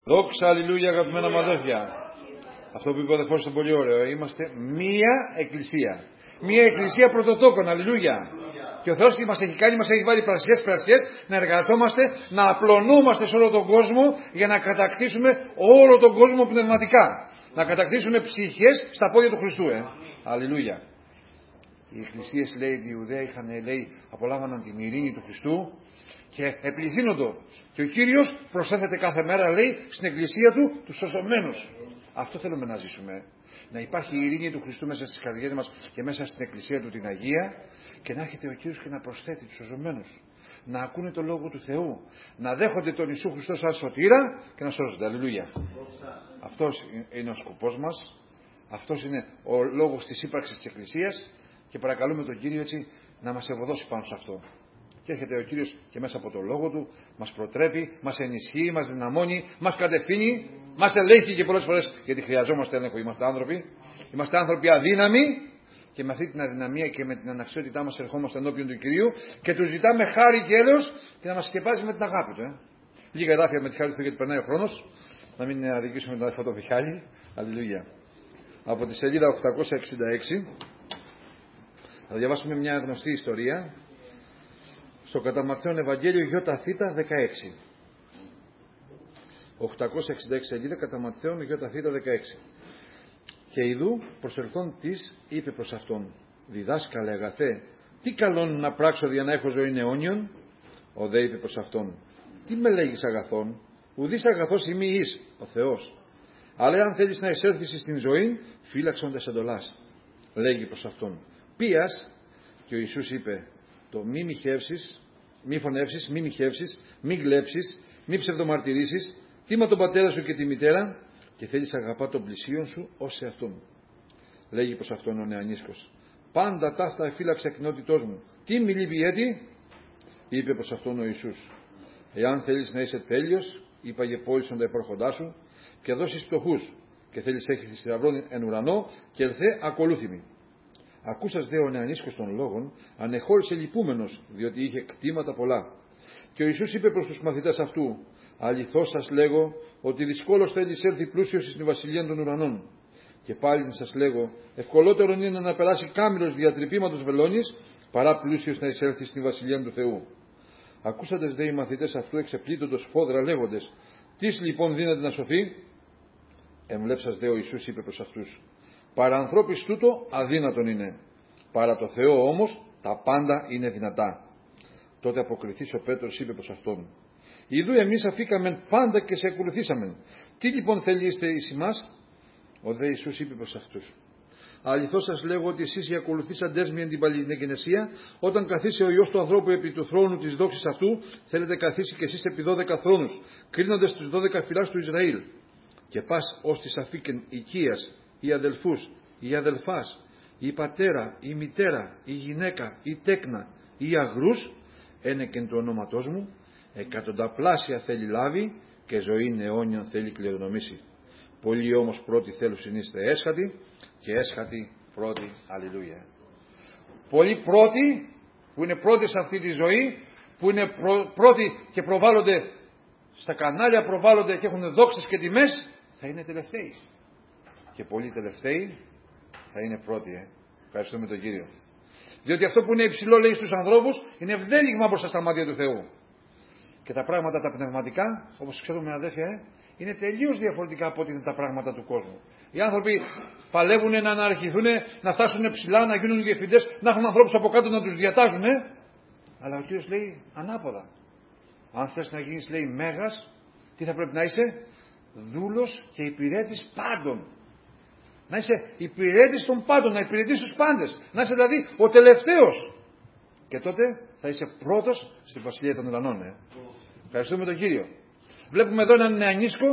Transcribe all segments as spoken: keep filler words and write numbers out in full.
Δόξα, αλληλούια, αγαπημένα μου αδέρφια. Αυτό που είπε ο αδερφός είναι πολύ ωραίο. Είμαστε μία εκκλησία. Μία εκκλησία πρωτοτόκων, αλληλούια. Και ο Θεός τι μας έχει κάνει, μας έχει βάλει πρασιές πρασιές να εργαζόμαστε, να απλωνόμαστε σε όλο τον κόσμο για να κατακτήσουμε όλο τον κόσμο πνευματικά. Να κατακτήσουμε ψυχές στα πόδια του Χριστού, ε. Αλληλούια. Οι εκκλησίες, λέει, οι Ιουδαίοι είχαν, λέει, απολάμβαναν την ειρήνη του Χριστού και επληθύνοντο. Και ο Κύριος προσέθεται κάθε μέρα, λέει, στην εκκλησία του τους σωσομένους. Αυτό θέλουμε να ζήσουμε. Να υπάρχει η ειρήνη του Χριστού μέσα στις καρδιές μας και μέσα στην εκκλησία του την Αγία, και να έρχεται ο Κύριος και να προσθέτει τους σωσομένους. Να ακούνε το Λόγο του Θεού. Να δέχονται τον Ιησού Χριστό σαν σωτήρα και να σώζονται. Αλληλούια. Αυτός είναι ο σκοπός μας. Αυτός είναι ο λόγος της ύπαρξης της εκκλησίας. Και παρακαλούμε τον Κύριο έτσι να μας ευωδώσει πάνω σε αυτό. Και έρχεται ο Κύριος και μέσα από το Λόγο Του μας προτρέπει, μας ενισχύει, μας δυναμώνει, μας κατευθύνει, μας ελέγχει και πολλές φορές, γιατί χρειαζόμαστε έλεγχο. Είμαστε άνθρωποι, είμαστε άνθρωποι αδύναμοι, και με αυτή την αδυναμία και με την αναξιότητά μας ερχόμαστε ενώπιον του Κυρίου και του ζητάμε χάρη και έλεος και να μας σκεπάζει με την αγάπη Του. Ε. Λίγα εδάφια με τη χάρη του Θεού, γιατί περνάει ο χρόνος, να μην αδικήσουμε τον αδερφό το Μιχάλη. Αλληλούια. Από τη σελίδα οκτακόσια εξήντα έξι θα διαβάσουμε μια γνωστή ιστορία. Στο κατά Ματθαίον Ευαγγέλιο ΙΘ δεκαέξι. οκτακόσια εξήντα έξι σελίδα, κατά Ματθαίον ΙΘ δεκαέξι. Και ιδού προσελθόν της είπε προς αυτόν: διδάσκαλε αγαθέ, τι καλόν να πράξω για να έχω ζωή αιώνιον? Ο δε είπε προς αυτόν: τι με λέγεις αγαθόν? Ουδής αγαθός ημί εις ο Θεός. Αλλά αν θέλεις να εισέλθεις στην ζωή, φύλαξον τες εντολάς. Λέγει προς αυτόν: πίας. Και ο Ιησούς είπε: το μη μοιχεύσεις, μη φωνεύσεις, μη μοιχεύσεις, μη γλέψεις, μη ψευδομαρτυρήσεις, τίμα τον πατέρα σου και τη μητέρα, και θέλεις αγαπά τον πλησίον σου ως σε αυτόν. Λέγει προς αυτόν ο νεανίσκος: πάντα ταύτα εφύλαξε ακνότητός μου. Τι μη λείπει έτη? Είπε προς αυτόν ο Ιησούς: εάν θέλεις να είσαι τέλειος, είπαγε πώλησον τα υπόρχοντά σου και δώσεις φτωχούς, και θέλεις έχεις θησαυρών εν ουρανό, και ελθέ ακολούθημι. Ακούσας δε ο νεανίσκος των λόγων, ανεχώρησε λυπούμενος, διότι είχε κτήματα πολλά. Και ο Ιησούς είπε προς τους μαθητές αυτού: αληθώς σας λέγω, ότι δυσκόλως θέλει έρθει πλούσιος στην βασιλεία των ουρανών. Και πάλι σας λέγω, ευκολότερο είναι να περάσει κάμιλος διατρυπήματος βελόνης, παρά πλούσιος να εισέλθει στην βασιλεία του Θεού. Ακούσαντες δε οι μαθητές αυτού εξεπλήττοντος φόδρα λέγοντες: τις λοιπόν δύναται να σωθεί? Εμβλέψας δε ο Ιησούς είπε προς αυτούς: παρά ανθρώπης τούτο αδύνατον είναι, παρά το Θεό όμως τα πάντα είναι δυνατά. Τότε αποκριθής ο Πέτρος είπε προς αυτόν: ιδού εμείς αφήκαμεν πάντα και σε ακολουθήσαμεν. Τι λοιπόν θέλειστε εις ημάς? Ο δε Ιησούς είπε προς αυτούς: αληθώς σας λέγω ότι εσείς οι ακολουθήσαντές με την παλινεγενεσία, όταν καθίσει ο Υιός του ανθρώπου επί του θρόνου της δόξης αυτού, θέλετε καθίσει κι εσείς επί δώδεκα θρόνους, κρίνοντες τους δώδεκα φυλάς του Ισραήλ. Και πας ως της αφήκεν οικίας, οι αδελφούς, οι αδελφάς, η πατέρα, η μητέρα, η γυναίκα, η τέκνα, οι αγρούς, ένεκεν του ονόματός μου, εκατονταπλάσια θέλει λάβει και ζωή αιώνιον θέλει κληρονομήσει. Πολλοί όμως πρώτοι θέλουν συνείστε έσχατοι και έσχατοι πρώτοι. Αλληλούια. Πολλοί πρώτοι που είναι πρώτοι σε αυτή τη ζωή, που είναι πρω, πρώτοι και προβάλλονται στα κανάλια, προβάλλονται και έχουν δόξες και τιμές, θα είναι τελευταίοι. Και πολλοί τελευταίοι θα είναι πρώτοι. Ε. Ευχαριστούμε τον Κύριο. Διότι αυτό που είναι υψηλό, λέει, στους ανθρώπους είναι ευδέλιγμα μπροστά στα μάτια του Θεού. Και τα πράγματα τα πνευματικά, όπως ξέρουμε αδέρφια, ε, είναι τελείως διαφορετικά από ό,τι είναι τα πράγματα του κόσμου. Οι άνθρωποι παλεύουν να αναρχηθούν, να φτάσουν ψηλά, να γίνουν διευθυντές, να έχουν ανθρώπους από κάτω να τους διατάζουν. Ε. Αλλά ο Κύριος λέει ανάποδα. Αν θες να γίνεις, λέει, μέγας, τι θα πρέπει να είσαι? Δούλος και υπηρέτης πάντων. Να είσαι υπηρέτης των πάντων, να υπηρετείς τους πάντες. Να είσαι δηλαδή ο τελευταίος. Και τότε θα είσαι πρώτος στην βασιλεία των ουρανών. Ε. Ευχαριστούμε τον Κύριο. Βλέπουμε εδώ έναν νεανίσκο,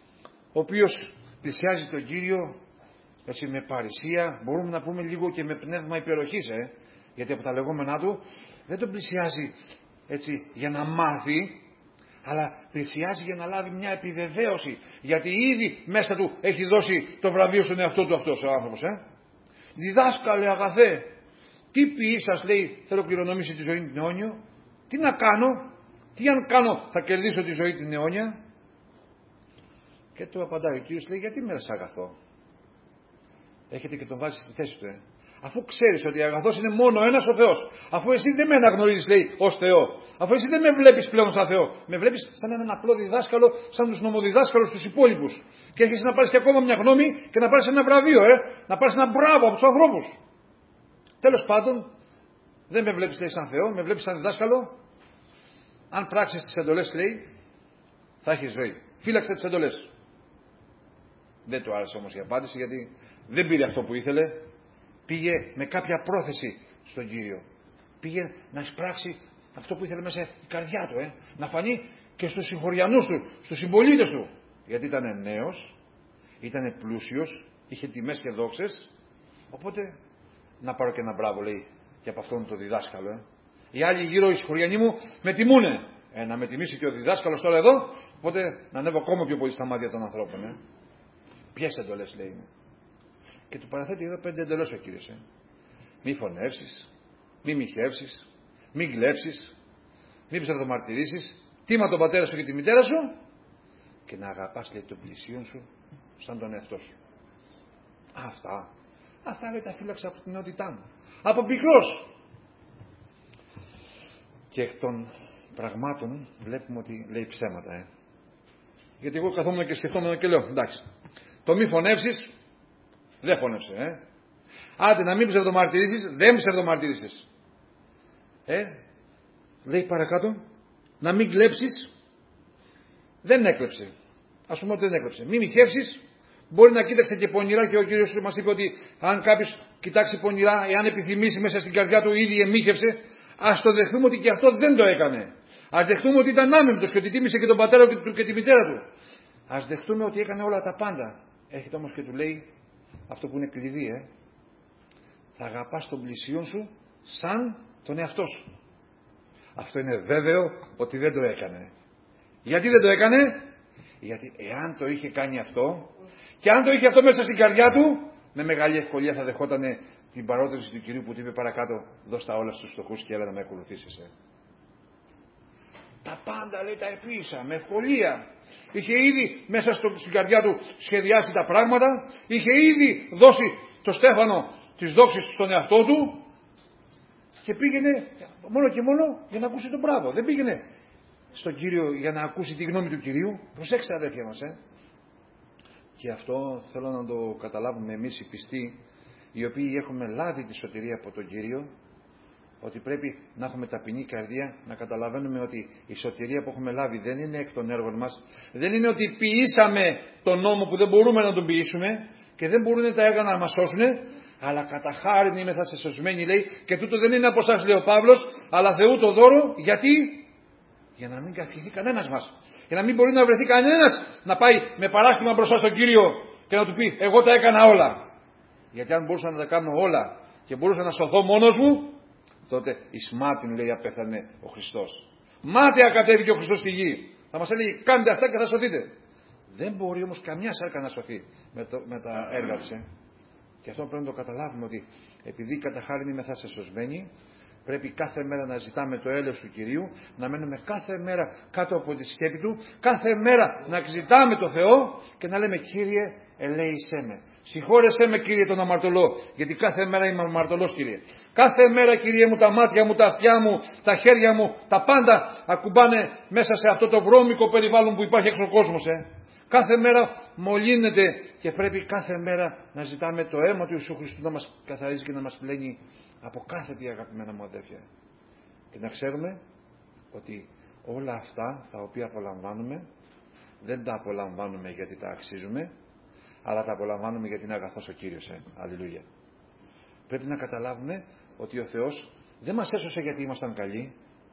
ο οποίος πλησιάζει τον Κύριο έτσι με παρησία, μπορούμε να πούμε λίγο και με πνεύμα υπεροχής. Ε. Γιατί από τα λεγόμενά του δεν τον πλησιάζει έτσι για να μάθει, αλλά πλησιάζει για να λάβει μια επιβεβαίωση. Γιατί ήδη μέσα του έχει δώσει το βραβείο στον εαυτό του αυτός ο άνθρωπος. Ε. Διδάσκαλε αγαθέ, τι ποιή σας, λέει, θέλω κληρονομήσει τη ζωή την αιώνιο? Τι να κάνω? Τι αν κάνω θα κερδίσω τη ζωή την αιώνια? Και του απαντάει ο Κύριος, λέει, γιατί με λες αγαθό? Έχετε και τον βάζει στη θέση του, ε. Αφού ξέρεις ότι αγαθός είναι μόνο ένας ο Θεός, αφού εσύ δεν με αναγνωρίζεις, λέει, ως Θεό, αφού εσύ δεν με βλέπεις πλέον σαν Θεό, με βλέπεις σαν έναν απλό διδάσκαλο, σαν τους νομοδιδάσκαλους τους υπόλοιπους. Και έρχεσαι να πάρεις και ακόμα μια γνώμη και να πάρεις ένα βραβείο, ε, να πάρεις ένα μπράβο από τους ανθρώπους. Τέλος πάντων, δεν με βλέπεις, λέει, σαν Θεό, με βλέπεις σαν διδάσκαλο. Αν πράξεις τις εντολές, λέει, θα έχεις ζωή. Φύλαξε τις εντολές. Δεν του άρεσε όμως η απάντηση, γιατί δεν πήρε αυτό που ήθελε. Πήγε με κάποια πρόθεση στον Κύριο. Πήγε να εισπράξει αυτό που ήθελε μέσα η καρδιά του. Ε. Να φανεί και στους συγχωριανούς του, στους συμπολίτες του. Γιατί ήταν νέος, ήταν πλούσιος, είχε τιμές και δόξες. Οπότε να πάρω και ένα μπράβο, λέει, και από αυτόν τον διδάσκαλο. Ε. Οι άλλοι γύρω, οι συγχωριανοί μου, με τιμούνε. Ε, να με τιμήσει και ο διδάσκαλος τώρα εδώ. Οπότε να ανέβω ακόμα πιο πολύ στα μάτια των ανθρώπων. Ε. Ποιες εντολές, λέει. Και του παραθέτει εδώ πέντε εντολές ο Κύριος. Ε. Μη φωνεύσεις, μη μοιχεύσεις, μη κλέψεις, μη ψευδομαρτυρήσεις, τίμα τον πατέρα σου και τη μητέρα σου και να αγαπάς, λέει, τον πλησίον σου σαν τον εαυτό σου. Αυτά, αυτά, λέει, τα φύλαξα από την νεότητά μου. Από πικρός. Και εκ των πραγμάτων βλέπουμε ότι λέει ψέματα. Ε. Γιατί εγώ καθόμουν και σκεφτόμουν και λέω, εντάξει, το μη φωνεύσεις, δεν φωνεύσε, ε. Άντε να μην ψευδομαρτυρήσεις, δεν ψευδομαρτυρήσεις. Ε, λέει παρακάτω, να μην κλέψεις, δεν έκλεψε. Ας πούμε ότι δεν έκλεψε. Μην μοιχεύσεις, μπορεί να κοίταξε και πονηρά και ο Κύριος μας είπε ότι αν κάποιος κοιτάξει πονηρά, εάν επιθυμήσει μέσα στην καρδιά του ήδη εμίχευσε, ας το δεχτούμε ότι και αυτό δεν το έκανε. Ας δεχτούμε ότι ήταν άμεμπτος και ότι τίμησε και τον πατέρα του και τη μητέρα του. Ας δεχτούμε ότι έκανε όλα τα πάντα. Έρχεται όμως και του λέει αυτό που είναι κλειδί, ε. Θα αγαπάς τον πλησίον σου σαν τον εαυτό σου. Αυτό είναι βέβαιο ότι δεν το έκανε. Γιατί δεν το έκανε? Γιατί εάν το είχε κάνει αυτό και αν το είχε αυτό μέσα στην καρδιά του, με μεγάλη ευκολία θα δεχόταν την παρότριση του Κυρίου που του είπε παρακάτω, δώσ' τα όλα στους φτωχούς και έλα να με ακολουθήσεις. Ε. Τα πάντα, λέει, τα επίησα με ευκολία. Είχε ήδη μέσα στο, στην καρδιά του σχεδιάσει τα πράγματα, είχε ήδη δώσει το Στέφανο τις δόξεις στον εαυτό του και πήγαινε μόνο και μόνο για να ακούσει τον μπράβο. Δεν πήγαινε στον Κύριο για να ακούσει τη γνώμη του Κυρίου. Προσέξτε, αδέρφια μας, ε. Και αυτό θέλω να το καταλάβουμε εμείς οι πιστοί, οι οποίοι έχουμε λάβει τη σωτηρία από τον Κύριο, ότι πρέπει να έχουμε ταπεινή καρδία, να καταλαβαίνουμε ότι η σωτηρία που έχουμε λάβει δεν είναι εκ των έργων μας, δεν είναι ότι ποιήσαμε τον νόμο που δεν μπορούμε να τον ποιήσουμε και δεν μπορούν τα έργα να μας σώσουν, αλλά κατά χάριν είμαι θα σε σωσμένοι, λέει, και τούτο δεν είναι από εσάς, λέει ο Παύλος, αλλά Θεού το δώρο, γιατί? Για να μην καυχηθεί κανένας μας, για να μην μπορεί να βρεθεί κανένας να πάει με παράστημα μπροστά στον Κύριο και να του πει εγώ τα έκανα όλα. Γιατί αν μπορούσα να τα κάνω όλα και μπορούσα να σωθώ μόνος μου, τότε εις μάτιν, λέει, απέθανε ο Χριστός. Μάταια κατέβηκε ο Χριστός στη γη. Θα μας έλεγε κάντε αυτά και θα σωθείτε. Δεν μπορεί όμως καμιά σάρκα να σωθεί με, το, με τα έργα της. Ε. Και αυτό πρέπει να το καταλάβουμε, ότι επειδή κατά χάριν είμαι θα σε σωσμένοι, πρέπει κάθε μέρα να ζητάμε το έλεος του Κυρίου, να μένουμε κάθε μέρα κάτω από τη σκέπη Του, κάθε μέρα να ζητάμε το Θεό και να λέμε Κύριε, ελέησέ με. Συγχώρεσέ με, Κύριε, τον αμαρτωλό, γιατί κάθε μέρα είμαι αμαρτωλός, Κύριε. Κάθε μέρα, Κύριε μου, τα μάτια μου, τα αυτιά μου, τα χέρια μου, τα πάντα ακουμπάνε μέσα σε αυτό το βρώμικο περιβάλλον που υπάρχει έξω ο κόσμος, ε. Κάθε μέρα μολύνεται και πρέπει κάθε μέρα να ζητάμε το αίμα του Ιησού Χριστού να μας καθαρίζει και να μας πλένει από κάθε τι, αγαπημένα μου αδέρφια. Και να ξέρουμε ότι όλα αυτά τα οποία απολαμβάνουμε δεν τα απολαμβάνουμε γιατί τα αξίζουμε, αλλά τα απολαμβάνουμε γιατί είναι αγαθός ο Κύριος. Ε. Αλληλούια. Πρέπει να καταλάβουμε ότι ο Θεός δεν μας έσωσε γιατί ήμασταν καλοί.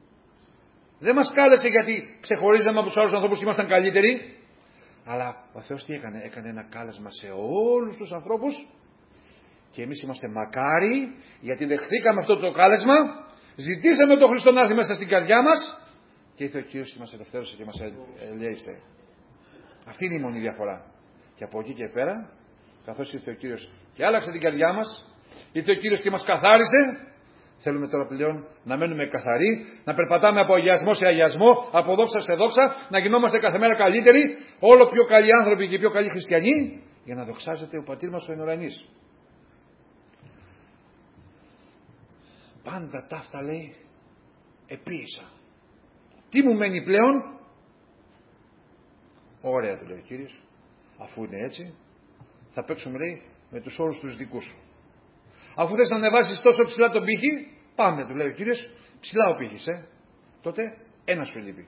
Δεν μας κάλεσε γιατί ξεχωρίζαμε από τους άλλους ανθρώπους και ήμασταν καλύτεροι. Αλλά ο Θεός τι έκανε? Έκανε ένα κάλεσμα σε όλους τους ανθρώπους και εμείς είμαστε μακάρι γιατί δεχθήκαμε αυτό το κάλεσμα, ζητήσαμε τον Χριστό να έρθει μέσα στην καρδιά μας και ήρθε ο Κύριος και μας ελευθέρωσε και μας ελέησε. Αυτή είναι η μόνη διαφορά. Και από εκεί και πέρα, καθώς ήρθε ο Κύριος και άλλαξε την καρδιά μας, ήρθε ο Κύριος και μας καθάρισε, Θέλουμε τώρα πλέον να μένουμε καθαροί, να περπατάμε από αγιασμό σε αγιασμό, από δόξα σε δόξα, να γινόμαστε κάθε μέρα καλύτεροι, όλο πιο καλοί άνθρωποι και πιο καλοί χριστιανοί, για να δοξάζεται ο πατήρ μας ο εν ουρανής. Πάντα ταύτα λέει, επίησα. Τι μου μένει πλέον? Ωραία, του λέει ο Κύριος, αφού είναι έτσι, θα παίξουμε, λέει, με τους όρους τους δικούς σου. Αφού θες να ανεβάσεις τόσο ψηλά τον πύχη, πάμε, του λέει ο Κύριος, ψηλά ο πύχης, ε. Τότε ένα σου λείπει.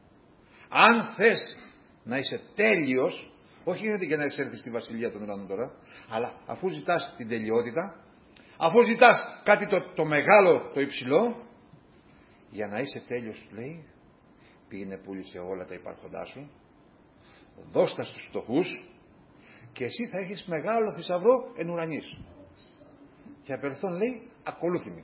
Αν θες να είσαι τέλειος, όχι για να εισέλθεις στη βασιλεία των ουρανών τώρα, αλλά αφού ζητάς την τελειότητα, αφού ζητάς κάτι το, το μεγάλο, το υψηλό, για να είσαι τέλειος, λέει, πήγαινε πούλησε όλα τα υπάρχοντά σου, δώσ' τα στους φτωχούς και εσύ θα έχεις μεγάλο θησαυρό εν ουρανής. Και απελθόν, λέει, ακολούθημη.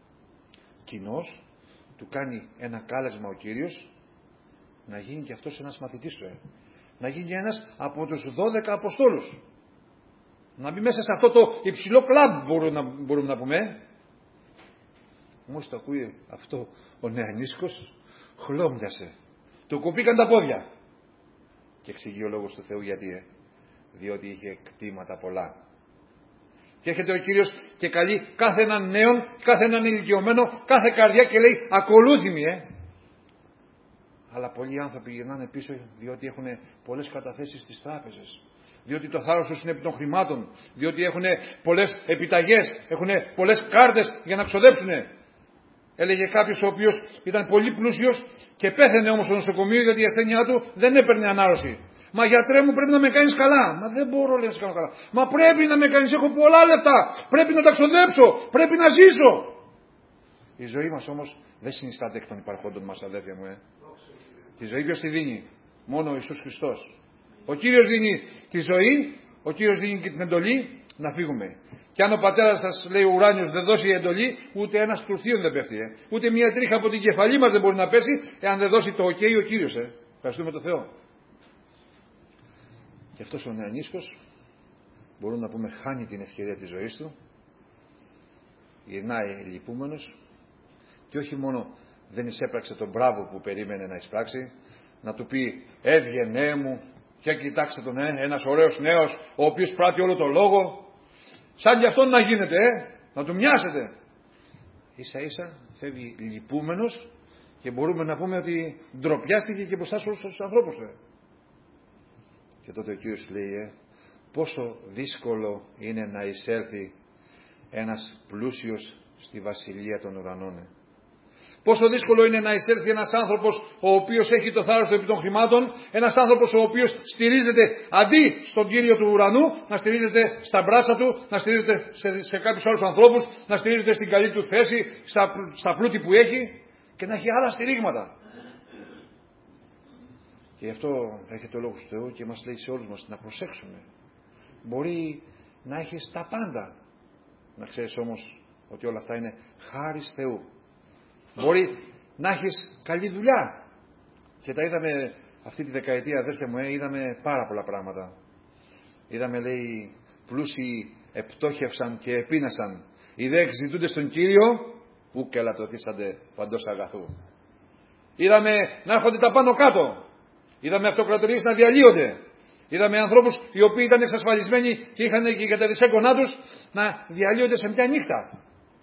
Κοινώς του κάνει ένα κάλεσμα ο Κύριος να γίνει και αυτός ένας μαθητής του, ε. να γίνει ένας από τους δώδεκα Αποστόλους. Να μπει μέσα σε αυτό το υψηλό κλαμπ, μπορούμε να, μπορούμε να πούμε. Μόλις το ακούει αυτό ο νεανίσκος, χλώμιασε. Του κοπήκαν τα πόδια. Και εξηγεί ο λόγος του Θεού γιατί, ε. διότι είχε κτήματα πολλά. Και έρχεται ο Κύριος και καλεί κάθε έναν νέον, κάθε έναν ηλικιωμένο, κάθε καρδιά και λέει ακολούθημη, ε. Αλλά πολλοί άνθρωποι γυρνάνε πίσω διότι έχουν πολλές καταθέσεις στις τράπεζες. Διότι το θάρρος τους είναι επί των χρημάτων. Διότι έχουν πολλές επιταγές, έχουν πολλές κάρτες για να ξοδέψουν. Έλεγε κάποιος ο οποίος ήταν πολύ πλούσιος και πέθανε όμως στο νοσοκομείο γιατί η ασθένειά του δεν έπαιρνε ανάρρωση. Μα γιατρέ μου, πρέπει να με κάνεις καλά. Μα δεν μπορώ, λέει, να σε κάνω καλά. Μα πρέπει να με κάνεις, έχω πολλά λεφτά. Πρέπει να τα ξοδέψω. Πρέπει να ζήσω. Η ζωή μας όμως δεν συνιστάται εκ των υπαρχόντων μας, αδέρφια μου. Ε. Τη ζωή ποιος τη δίνει? Μόνο ο Ιησούς Χριστός. Ο Κύριος δίνει τη ζωή, ο Κύριος δίνει και την εντολή να φύγουμε. Και αν ο πατέρας σας, λέει ο ουράνιος, δεν δώσει εντολή, ούτε ένας τρουθίον δεν πέφτει. Ε. Ούτε μια τρίχα από την κεφαλή μας δεν μπορεί να πέσει, εάν δεν δώσει το ok ο Κύριος. Ε. Ευχαριστούμε τον Θεό. Και αυτός ο νεανίσκος, μπορούμε να πούμε, χάνει την ευκαιρία της ζωής του, γυρνάει λυπούμενος και όχι μόνο δεν εισέπραξε τον μπράβο που περίμενε να εισπράξει, να του πει έβγαινε μου και κοιτάξτε τον, ε, ένας ωραίος νέος ο οποίος πράττει όλο το λόγο, σαν κι αυτόν να γίνεται, ε, να του μοιάσετε. Ίσα ίσα φεύγει λυπούμενος και μπορούμε να πούμε ότι ντροπιάστηκε και μπροστά στους ανθρώπους του. Ε. Και τότε ο Κύριος λέει, ε, πόσο δύσκολο είναι να εισέλθει ένας πλούσιος στη βασιλεία των ουρανών. Ε. Πόσο δύσκολο είναι να εισέλθει ένας άνθρωπος ο οποίος έχει το θάρρος επί των χρημάτων, ένας άνθρωπος ο οποίος στηρίζεται αντί στον Κύριο του ουρανού, να στηρίζεται στα μπράτσα του, να στηρίζεται σε, σε κάποιους άλλους ανθρώπους, να στηρίζεται στην καλή του θέση, στα, στα πλούτη που έχει και να έχει άλλα στηρίγματα. Και γι' αυτό έρχεται ο λόγος του Θεού και μας λέει σε όλους μας να προσέξουμε. Μπορεί να έχεις τα πάντα, να ξέρεις όμως ότι όλα αυτά είναι χάρις Θεού. Μπορεί να έχεις καλή δουλειά. Και τα είδαμε αυτή τη δεκαετία, αδέρφια μου, ε, είδαμε πάρα πολλά πράγματα. Είδαμε, λέει, πλούσιοι επτόχευσαν και επίνασαν. Οι δε εξητούνται στον Κύριο, ου και ελαττωθήσαντε παντός αγαθού. Είδαμε να έρχονται τα πάνω κάτω. Είδαμε αυτοκρατορίες να διαλύονται. Είδαμε ανθρώπους οι οποίοι ήταν εξασφαλισμένοι και είχαν και για τα δισέγγονά τους να διαλύονται σε μια νύχτα.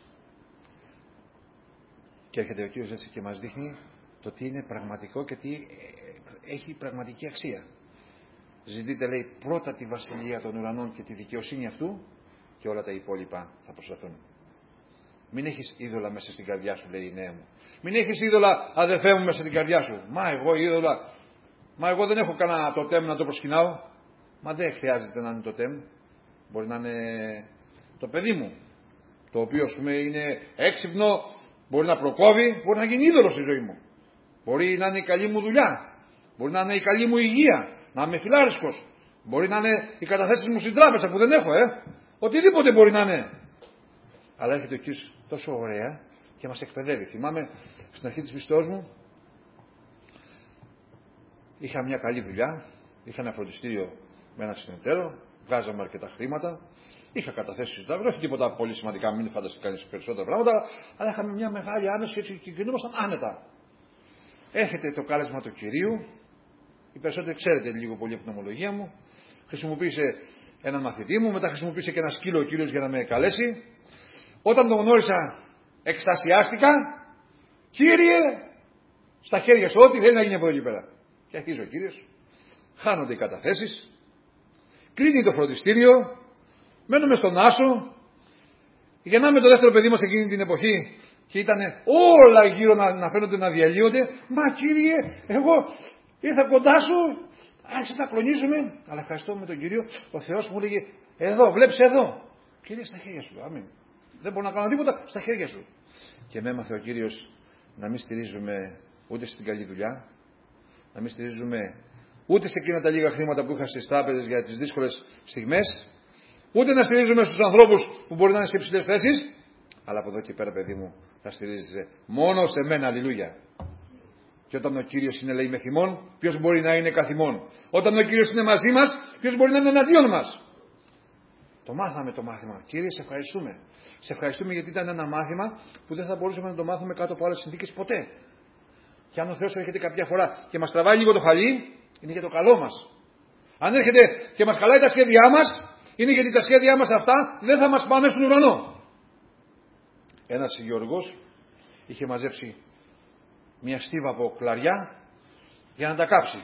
Και έρχεται ο Κύριος έτσι και μας δείχνει το τι είναι πραγματικό και τι έχει πραγματική αξία. Ζητείτε, λέει, πρώτα τη βασιλεία των ουρανών και τη δικαιοσύνη αυτού και όλα τα υπόλοιπα θα προσθεθούν. Μην έχεις είδωλα μέσα στην καρδιά σου, λέει η νέα μου. Μην έχεις είδωλα, αδερφέ μου, μέσα στην καρδιά σου. Μα εγώ είδωλα. Μα εγώ δεν έχω κανένα τοτέμ να το προσκυνάω. Μα δεν χρειάζεται να είναι τοτέμ. Μπορεί να είναι το παιδί μου, το οποίο, ας πούμε, είναι έξυπνο, μπορεί να προκόβει, μπορεί να γίνει είδωλο στη ζωή μου. Μπορεί να είναι η καλή μου δουλειά. Μπορεί να είναι η καλή μου υγεία. Να είμαι φιλάρισκος. Μπορεί να είναι οι καταθέσεις μου στην τράπεζα που δεν έχω, ε. Οτιδήποτε μπορεί να είναι. Αλλά έρχεται ο Κύριος τόσο ωραία και μας εκπαιδεύει. Θυμάμαι στην αρχή της πιστεώς μου, είχα μια καλή δουλειά, είχα ένα φροντιστήριο με ένα συνεταίρο, βγάζαμε αρκετά χρήματα, Είχα καταθέσει στο Συντάγμα, όχι τίποτα πολύ σημαντικά, μην φανταστεί κανείς περισσότερα πράγματα, αλλά είχαμε μια μεγάλη άνεση έτσι και κινούμασταν άνετα. Έρχεται το κάλεσμα του κυρίου, οι περισσότεροι ξέρετε λίγο πολύ από την ομολογία μου. Χρησιμοποίησε έναν μαθητή μου, μετά χρησιμοποίησε και ένα σκύλο ο κύριος για να με καλέσει. Όταν τον γνώρισα, εκστασιάστηκα. Κύριε, στα χέρια σου, ό,τι θέλει να γίνει από εδώ και πέρα. Και αρχίζει ο κύριος. Χάνονται οι καταθέσεις. Κλείνει το φροντιστήριο. Μένουμε στον Άσο. Γεννάμε το δεύτερο παιδί μας εκείνη την εποχή. Και ήταν όλα γύρω να, να φαίνονται να διαλύονται. Μα κύριε, εγώ ήρθα κοντά σου. Άρχισε να κλονίζουμε. Αλλά ευχαριστώ με τον κύριο. Ο Θεός μου έλεγε, εδώ, βλέπεις εδώ. Κύριε, στα χέρια σου. Αμήν. Δεν μπορώ να κάνω τίποτα, στα χέρια σου. Και με έμαθε ο κύριος να μην στηρίζουμε ούτε στην καλή δουλειά, να μην στηρίζουμε ούτε σε εκείνα τα λίγα χρήματα που είχα στις τράπεζες για τις δύσκολες στιγμές, ούτε να στηρίζουμε στους ανθρώπους που μπορεί να είναι σε υψηλές θέσεις, αλλά από εδώ και πέρα, παιδί μου, θα στηρίζεσαι μόνο σε μένα, αλληλούια. Και όταν ο Κύριος είναι, λέει, με θυμών, ποιος μπορεί να είναι καθημών. Όταν ο Κύριος είναι μαζί μας, ποιος μπορεί να είναι εναντίον μας. Το μάθαμε το μάθημα. Κύριε, σε ευχαριστούμε. Σε ευχαριστούμε γιατί ήταν ένα μάθημα που δεν θα μπορούσαμε να το μάθουμε κάτω από άλλες συνθήκες ποτέ. Και αν ο Θεός έρχεται κάποια φορά και μας τραβάει λίγο το χαλί, είναι για το καλό μας. Αν έρχεται και μας χαλάει τα σχέδιά μας, είναι γιατί τα σχέδιά μας αυτά δεν θα μας πάνε στον ουρανό. Ένας γεωργός είχε μαζέψει μια στίβα από κλαριά για να τα κάψει.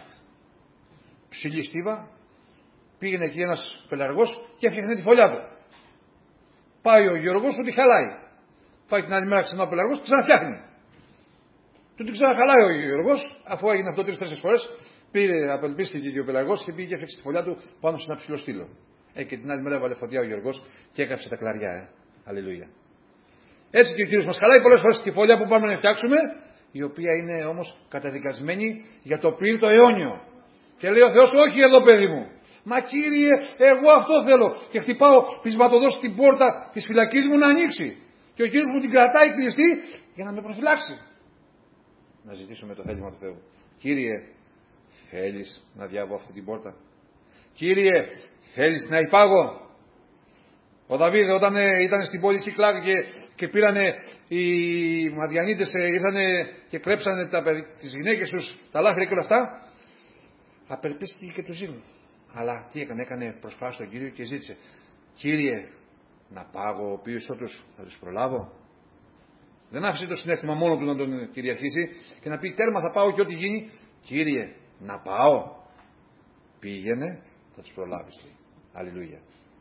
Ψηλή στίβα. Πήγαινε εκεί ένας πελαργός και έφτιαχνε τη φωλιά του. Πάει ο γεωργός, του τη χαλάει. Πάει την άλλη μέρα ξανά ο πελαργός και ξαναφτιάχνει. Του την ξαναχαλάει ο γεωργός, αφού έγινε αυτό τρεις-τέσσερις φορές, πήρε, απελπίστηκε και ο πελαργός και πήγε και έφτιαξε τη φωλιά του πάνω σε ένα ψηλό στήλο. Ε, και την άλλη μέρα έβαλε φωτιά ο γεωργός και έκαψε τα κλαριά, ε. Αλληλούια. Έτσι και ο Κύριος μας χαλάει πολλές φορές τη φωλιά που πάμε να φτιάξουμε, η οποία είναι όμως καταδικασμένη για το πλήρη το αιώνιο. Και λέει ο Θεός, όχι εδώ παιδί μου. Μα Κύριε, εγώ αυτό θέλω. Και χτυπάω πεισματοδός στην πόρτα της φυλακής μου να ανοίξει. Και ο Κύριος μου την κρατάει κλειστή για να με προφυλάξει. Να ζητήσουμε το θέλημα του Θεού. Κύριε, θέλεις να διάβω αυτή την πόρτα? Κύριε, θέλεις να υπάγω? Ο Δαβίδ όταν ε, ήταν στην πόλη Τσικλάκ και, και πήρανε οι Μαδιανίτες, ε, ήρθανε και κλέψανε τα, τις γυναίκες τους, τα λάφυρα και όλα αυτά, απελπίστηκε και του ζήλου. Αλλά τι έκανε, έκανε προσφάση στον Κύριο και ζήτησε, Κύριε, να πάγω πίσω τους, θα τους προλάβω? Δεν άφησε το συναίσθημα μόνο του να τον κυριαρχήσει και να πει τέρμα θα πάω και ό,τι γίνει. Κύριε, να πάω? Πήγαινε, θα τους προλάβεις, λέει. Αλληλούια.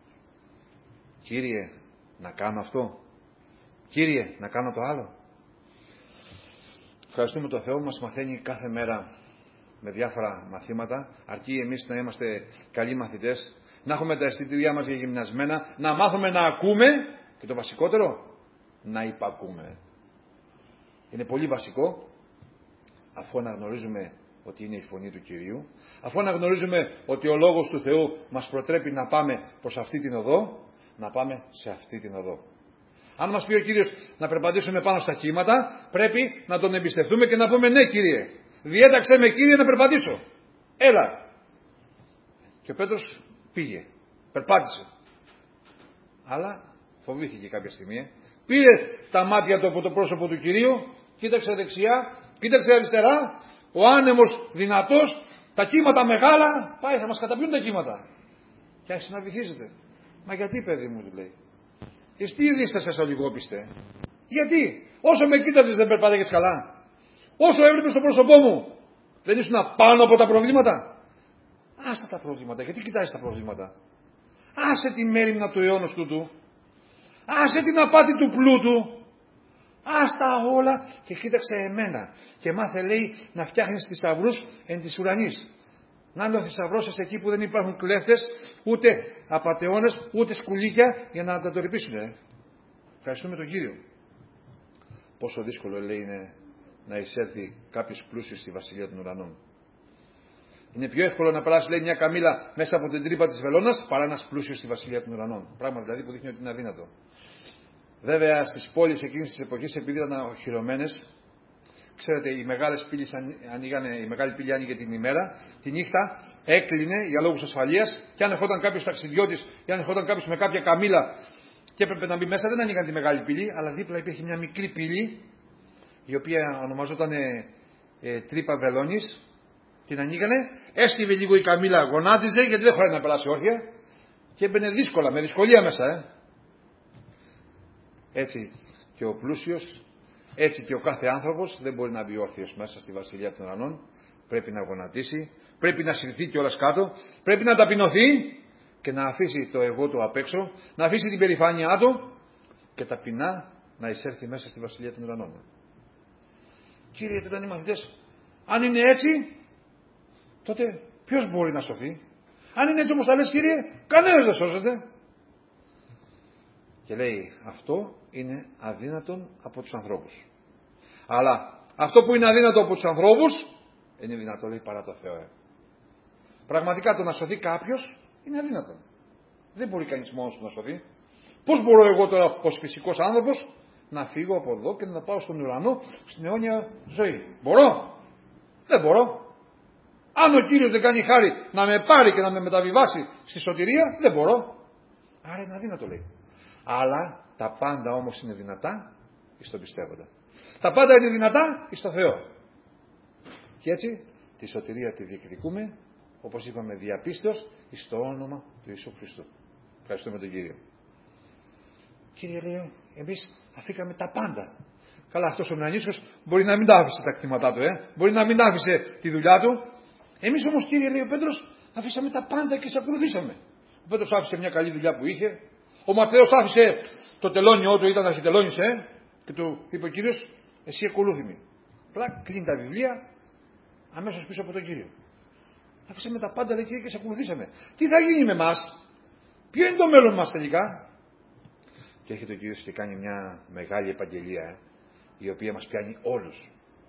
Κύριε, να κάνω αυτό? Κύριε, να κάνω το άλλο? Ευχαριστούμε τον Θεό που μας μαθαίνει κάθε μέρα με διάφορα μαθήματα, αρκεί εμείς να είμαστε καλοί μαθητές, να έχουμε τα αισθητήριά μας γυμνασμένα, να μάθουμε να ακούμε και το βασικότερο, να υπακούμε. Είναι πολύ βασικό, αφού αναγνωρίζουμε ότι είναι η φωνή του Κυρίου, αφού αναγνωρίζουμε ότι ο Λόγος του Θεού μας προτρέπει να πάμε προς αυτή την οδό, να πάμε σε αυτή την οδό. Αν μας πει ο Κύριος να περπατήσουμε πάνω στα κύματα, πρέπει να τον εμπιστευτούμε και να πούμε ναι Κύριε, διέταξε με Κύριε να περπατήσω. Έλα. Και ο Πέτρος πήγε, περπάτησε. Αλλά φοβήθηκε κάποια στιγμή. Πήρε τα μάτια του από το πρόσωπο του Κυρίου, κοίταξε δεξιά, κοίταξε αριστερά, ο άνεμος δυνατός, τα κύματα μεγάλα, πάει θα μας καταπιούν τα κύματα. Και άρχισε να βυθίζεται. Μα γιατί παιδί μου, του λέει. Εσύ τι δίστασες ολιγόπιστε? Γιατί όσο με κοίταζες δεν περπάταγες καλά? Όσο έβλεπες το πρόσωπό μου, δεν ήσουν πάνω από τα προβλήματα? Άστα τα προβλήματα. Γιατί κοιτάζεις τα προβλήματα? Άσε τη μέριμνα του αιώνος τούτου. Άσε την απάτη του πλούτου. Άστα όλα και κοίταξε εμένα. Και μάθε, λέει, να φτιάχνεις θησαυρούς εν της ουρανής. Να είναι ο θησαυρός σας εκεί που δεν υπάρχουν κλέφτες, ούτε απατεώνες, ούτε σκουλίκια για να τα το ρυπήσουν. Ε. Ευχαριστούμε τον Κύριο. Πόσο δύσκολο, λέει, είναι να εισέλθει κάποιος πλούσιος στη βασιλεία των ουρανών. Είναι πιο εύκολο να περάσει, λέει, μια καμήλα μέσα από την τρύπα της βελόνας παρά ένας πλούσιος στη βασιλεία των ουρανών. Πράγμα δηλαδή που δείχνει ότι είναι αδύνατο. Βέβαια στις πόλεις εκείνης της εποχής, επειδή ήταν οχυρωμένες, Ξέρετε, οι μεγάλες πύλες ανοίγανε, η μεγάλη πύλη άνοιγε την ημέρα, τη νύχτα έκλεινε για λόγους ασφαλείας και αν ερχόταν κάποιος ταξιδιώτης ή αν ερχόταν κάποιος με κάποια καμήλα και έπρεπε να μπει μέσα, δεν ανοίγαν τη μεγάλη πύλη, αλλά δίπλα υπήρχε μια μικρή πύλη, η οποία ονομαζόταν ε, ε, τρύπα βελόνης. Την ανοίγανε, έσκυβε λίγο η καμήλα, γονάτιζε γιατί δεν χωράει να περάσει όρθια και έμπαινε δύσκολα, με δυσκολία μέσα. Ε. Έτσι και ο πλούσιος, έτσι και ο κάθε άνθρωπος δεν μπορεί να μπει όρθιος μέσα στη βασιλεία των ουρανών. Πρέπει να γονατίσει, πρέπει να συρθεί κιόλας κάτω, πρέπει να ταπεινωθεί και να αφήσει το εγώ του απ' έξω, να αφήσει την περηφάνειά του και ταπεινά να εισέλθει μέσα στη βασιλεία των ουρανών. Κύριε, τότε ήταν οι μαθητές, αν είναι έτσι, τότε ποιος μπορεί να σωθεί? Αν είναι έτσι όπως τα λες, Κύριε, κανένας δεν σώζεται. Και λέει, αυτό είναι αδύνατον από τους ανθρώπους. Αλλά αυτό που είναι αδύνατο από τους ανθρώπους, είναι δυνατό, λέει, παρά το Θεό. Ε. Πραγματικά το να σωθεί κάποιος είναι αδύνατο. Δεν μπορεί κανείς μόνος του να σωθεί. Πώς μπορώ εγώ τώρα ως φυσικός άνθρωπος να φύγω από εδώ και να πάω στον ουρανό, στην αιώνια ζωή? Μπορώ? Δεν μπορώ. Αν ο Κύριος δεν κάνει χάρη να με πάρει και να με μεταβιβάσει στη σωτηρία, δεν μπορώ. Άρα είναι αδύνατο, λέει. Αλλά τα πάντα όμως είναι δυνατά εις τον πιστεύοντα. Τα πάντα είναι δυνατά εις τον Θεό. Και έτσι τη σωτηρία τη διεκδικούμε, όπως είπαμε, διαπίστως εις το όνομα του Ιησού Χριστού. Ευχαριστούμε τον Κύριο. Κύριε, λέει, εμείς αφήκαμε τα πάντα. Καλά, αυτός ο Μεανίσκος μπορεί να μην τα άφησε τα κτήματά του, ε? Μπορεί να μην άφησε τη δουλειά του. Εμείς όμως, Κύριε, λέει ο Πέτρος, αφήσαμε τα πάντα και σε ακολουθήσαμε. Ο Πέτρος άφησε μια καλή δουλειά που είχε. Ο Ματθαίος άφησε το τελώνιό του, ήταν αρχιτελώνης, ε? Και του είπε ο Κύριος, εσύ ακολούθημη. Απλά κλείνει τα βιβλία αμέσως πίσω από τον Κύριο. Αφήσαμε τα πάντα, λέει, Κύριε, και σε ακολουθήσαμε. Τι θα γίνει με εμάς? Ποιο είναι το μέλλον μας τελικά? Και έρχεται ο Κύριος και κάνει μια μεγάλη επαγγελία, ε? Η οποία μας πιάνει όλους.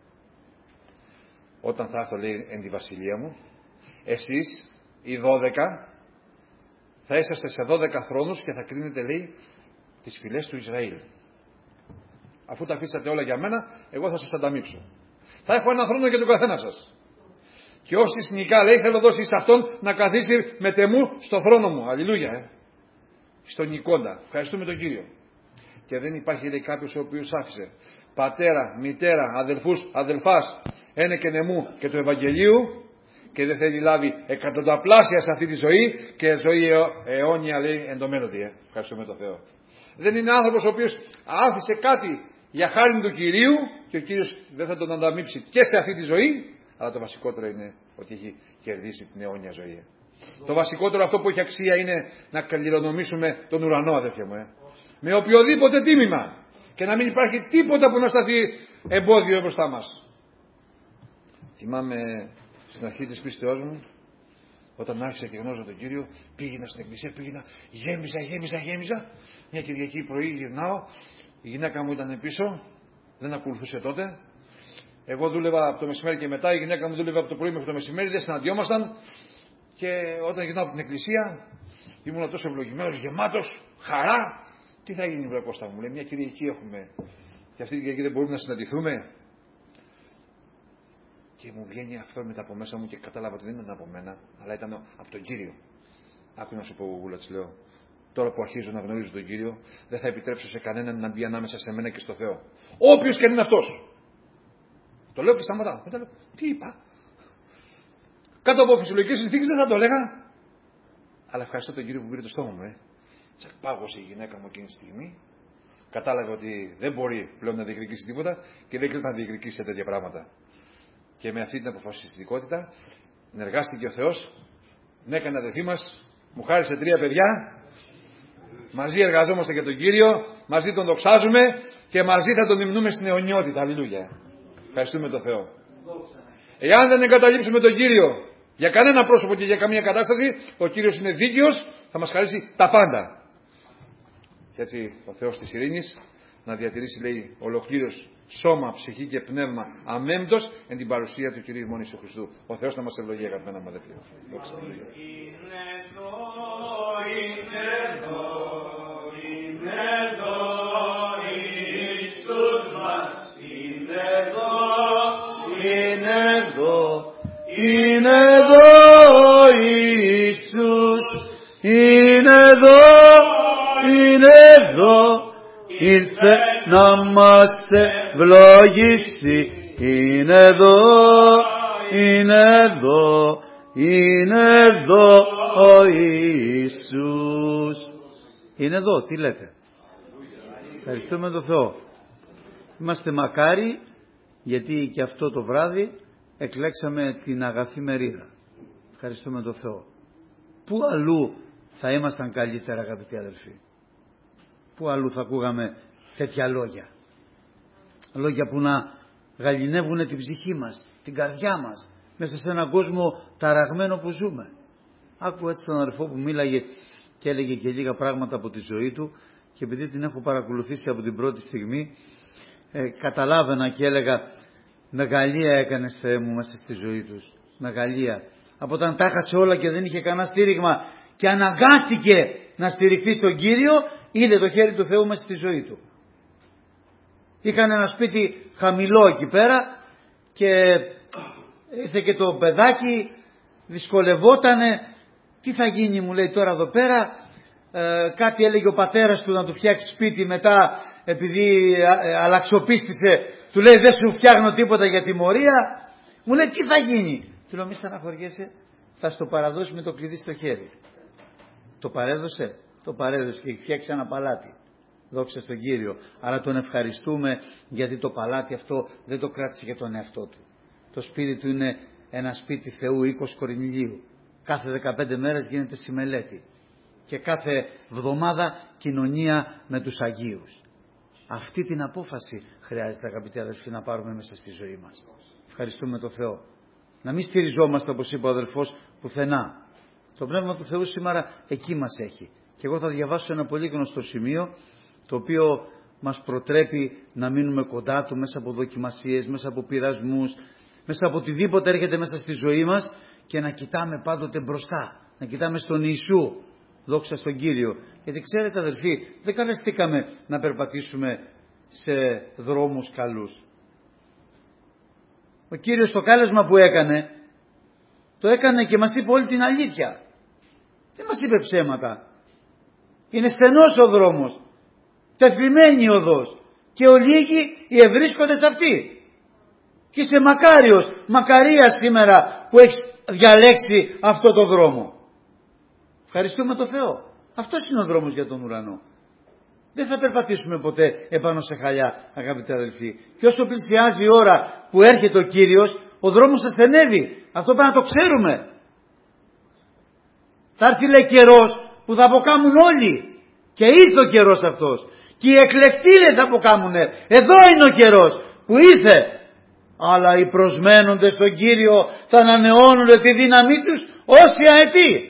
Όταν θα έρθω, λέει, εν τη βασιλεία μου, εσείς οι δώδεκα θα είσαστε σε δώδεκα θρόνους και θα κρίνετε, λέει, τις φυλές του Ισραήλ. Αφού τα αφήσατε όλα για μένα, εγώ θα σας ανταμείψω. Θα έχω ένα θρόνο για τον καθένα σας. Και όσοι νικά, λέει, θέλω δώσει σε αυτόν να καθίσει με τεμού στο θρόνο μου. Αλληλούια, ε. Στον νικόντα. Ευχαριστούμε τον Κύριο. Και δεν υπάρχει, λέει, κάποιος ο οποίος άφησε πατέρα, μητέρα, αδελφούς, αδελφάς, ένε και νεμού και του Ευαγγελίου και δεν θέλει λάβει εκατονταπλάσια σε αυτή τη ζωή και ζωή αιώ, αιώνια, λέει, εν το μέλλοντι. Ε. Ευχαριστούμε τον Θεό. Δεν είναι άνθρωπος ο οποίος άφησε κάτι για χάρη του Κυρίου και ο Κύριος δεν θα τον ανταμείψει και σε αυτή τη ζωή, αλλά το βασικότερο είναι ότι έχει κερδίσει την αιώνια ζωή. Ε. Το βασικότερο αυτό που έχει αξία είναι να κληρονομήσουμε τον ουρανό, αδέρφια μου. Ε. Με οποιοδήποτε τίμημα. Και να μην υπάρχει τίποτα που να σταθεί εμπόδιο μπροστά μας. Θυμάμαι στην αρχή της πίστεώς μου, όταν άρχισα και γνώριζα τον Κύριο, πήγαινα στην εκκλησία, πήγαινα, γέμιζα, γέμιζα, γέμιζα. Μια Κυριακή πρωί γυρνάω, η γυναίκα μου ήταν πίσω, δεν ακολουθούσε τότε. Εγώ δούλευα από το μεσημέρι και μετά, η γυναίκα μου δούλευε από το πρωί μέχρι το μεσημέρι, δεν συναντιόμασταν. Και όταν γυρνάω από την εκκλησία, ήμουν τόσο ευλογημένος, γεμάτος, χαρά. Τι θα γίνει, βρε Κώστα μου, λέει, μια Κυριακή έχουμε και αυτή την Κυριακή δεν μπορούμε να συναντηθούμε? Και μου βγαίνει αυτό μετά από μέσα μου και κατάλαβα ότι δεν ήταν από μένα, αλλά ήταν από τον Κύριο. Άκου να σου πω, Γούλα, της λέω, τώρα που αρχίζω να γνωρίζω τον Κύριο, δεν θα επιτρέψω σε κανέναν να μπει ανάμεσα σε μένα και στο Θεό. Όποιος και αν είναι αυτός. Το λέω και σταματάω. Μετά λέω, τι είπα? Κάτω από φυσιολογικές συνθήκες δεν θα το έλεγα. Αλλά ευχαριστώ τον Κύριο που πήρε το στόμα μου, ε. Τσακπάγωσε η γυναίκα μου εκείνη τη στιγμή. Κατάλαβε ότι δεν μπορεί πλέον να διεκδικήσει τίποτα και δεν ξέρει να διεκδικήσει σε τέτοια πράγματα. Και με αυτή την αποφασιστικότητα εργάστηκε ο Θεός, ναι, έκανε αδελφή μας, μου χάρισε τρία παιδιά. Μαζί εργαζόμαστε για τον Κύριο, μαζί τον δοξάζουμε και μαζί θα τον υμνούμε στην αιωνιότητα. Αλληλούια. Ευχαριστούμε τον Θεό. Εάν δεν εγκαταλείψουμε τον Κύριο για κανένα πρόσωπο και για καμία κατάσταση, ο Κύριος είναι δίκαιος, θα μας χαρίσει τα πάντα. Και έτσι ο Θεός της ειρήνης να διατηρήσει, λέει, ολοκλήρως σώμα, ψυχή και πνεύμα αμέμπτος εν την παρουσία του Κυρίου ημών Ιησού Χριστού. Ο Θεός να μας ευλογεί, αγαπημένα μου αδελφοί. Είναι εδώ, είναι εδώ, είναι εδώ, Ιησούς μας, είναι εδώ. είναι εδώ, είναι εδώ, ήρθε να μας ευλογήσει. Είναι εδώ, είναι εδώ, είναι εδώ ο Ιησούς. Είναι εδώ, τι λέτε? Ευχαριστούμε τον Θεό. Είμαστε μακάρι, γιατί και αυτό το βράδυ εκλέξαμε την αγαθή μερίδα. Ευχαριστούμε τον Θεό. Πού αλλού θα ήμασταν καλύτερα, αγαπητοί αδελφοί? Πού αλλού θα ακούγαμε τέτοια λόγια? Λόγια που να γαληνεύουν την ψυχή μας, την καρδιά μας, μέσα σε έναν κόσμο ταραγμένο που ζούμε. Άκου έτσι τον αδερφό που μίλαγε και έλεγε και λίγα πράγματα από τη ζωή του, και επειδή την έχω παρακολουθήσει από την πρώτη στιγμή, ε, καταλάβαινα και έλεγα, μεγαλεία έκανες, Θεέ μου, μέσα στη ζωή τους. Μεγαλεία. Από όταν τα έχασε όλα και δεν είχε κανένα στήριγμα και αναγκάστηκε να στηριχθεί στον Κύριο, είδε το χέρι του Θεού μέσα στη ζωή του. Είχαν ένα σπίτι χαμηλό εκεί πέρα και ήρθε και το παιδάκι, δυσκολευότανε. Τι θα γίνει, μου λέει, τώρα εδώ πέρα? Ε, κάτι έλεγε ο πατέρας του να του φτιάξει σπίτι, μετά επειδή ε, αλλαξοπίστησε, του λέει δεν σου φτιάχνω τίποτα για τιμωρία. Μου λέει τι θα γίνει? Του λέω μη στεναχωριέσαι, θα στο παραδώσουμε το κλειδί στο χέρι. Το παρέδωσε, το παρέδωσε και φτιάξει ένα παλάτι. Δόξα στον Κύριο. Αλλά τον ευχαριστούμε, γιατί το παλάτι αυτό δεν το κράτησε για τον εαυτό του. Το σπίτι του είναι ένα σπίτι Θεού οίκος Κορινηλίου. Κάθε δεκαπέντε μέρες γίνεται συμμελέτη. Και κάθε βδομάδα κοινωνία με τους Αγίους. Αυτή την απόφαση χρειάζεται, αγαπητοί αδελφοί, να πάρουμε μέσα στη ζωή μας. Ευχαριστούμε τον Θεό. Να μην στηριζόμαστε, όπως είπε ο αδελφός, πουθενά. Το Πνεύμα του Θεού σήμερα εκεί μας έχει. Και εγώ θα διαβάσω ένα πολύ γνωστό σημείο, το οποίο μας προτρέπει να μείνουμε κοντά του μέσα από δοκιμασίες, μέσα από πειρασμούς, μέσα από οτιδήποτε έρχεται μέσα στη ζωή μας, και να κοιτάμε πάντοτε μπροστά, να κοιτάμε στον Ιησού. Δόξα στον Κύριο. Γιατί ξέρετε αδελφοί, δεν καλεστήκαμε να περπατήσουμε σε δρόμους καλούς. Ο Κύριος το κάλεσμα που έκανε, το έκανε και μας είπε όλη την αλήθεια. Δεν μας είπε ψέματα. Είναι στενός ο δρόμος, τεθλιμμένη η οδός, και ολίγοι οι ευρίσκονται σε αυτή. Και είσαι μακάριος, μακαρία σήμερα που έχεις διαλέξει αυτό το δρόμο. Ευχαριστούμε τον Θεό. Αυτός είναι ο δρόμος για τον ουρανό. Δεν θα περπατήσουμε ποτέ επάνω σε χαλιά, αγαπητοί αδελφοί. Και όσο πλησιάζει η ώρα που έρχεται ο Κύριος, ο δρόμος ασθενεύει. Αυτό πρέπει να το ξέρουμε. Θα έρθει, λέει, καιρός που θα αποκάμουν όλοι. Και ήρθε ο καιρός αυτός. Και οι εκλεκτοί, λέει, θα αποκάμουν. Εδώ είναι ο καιρός που ήρθε. Αλλά οι προσμένοντες στον Κύριο θα ανανεώνουν τη δύναμή τους όσοι αετοί.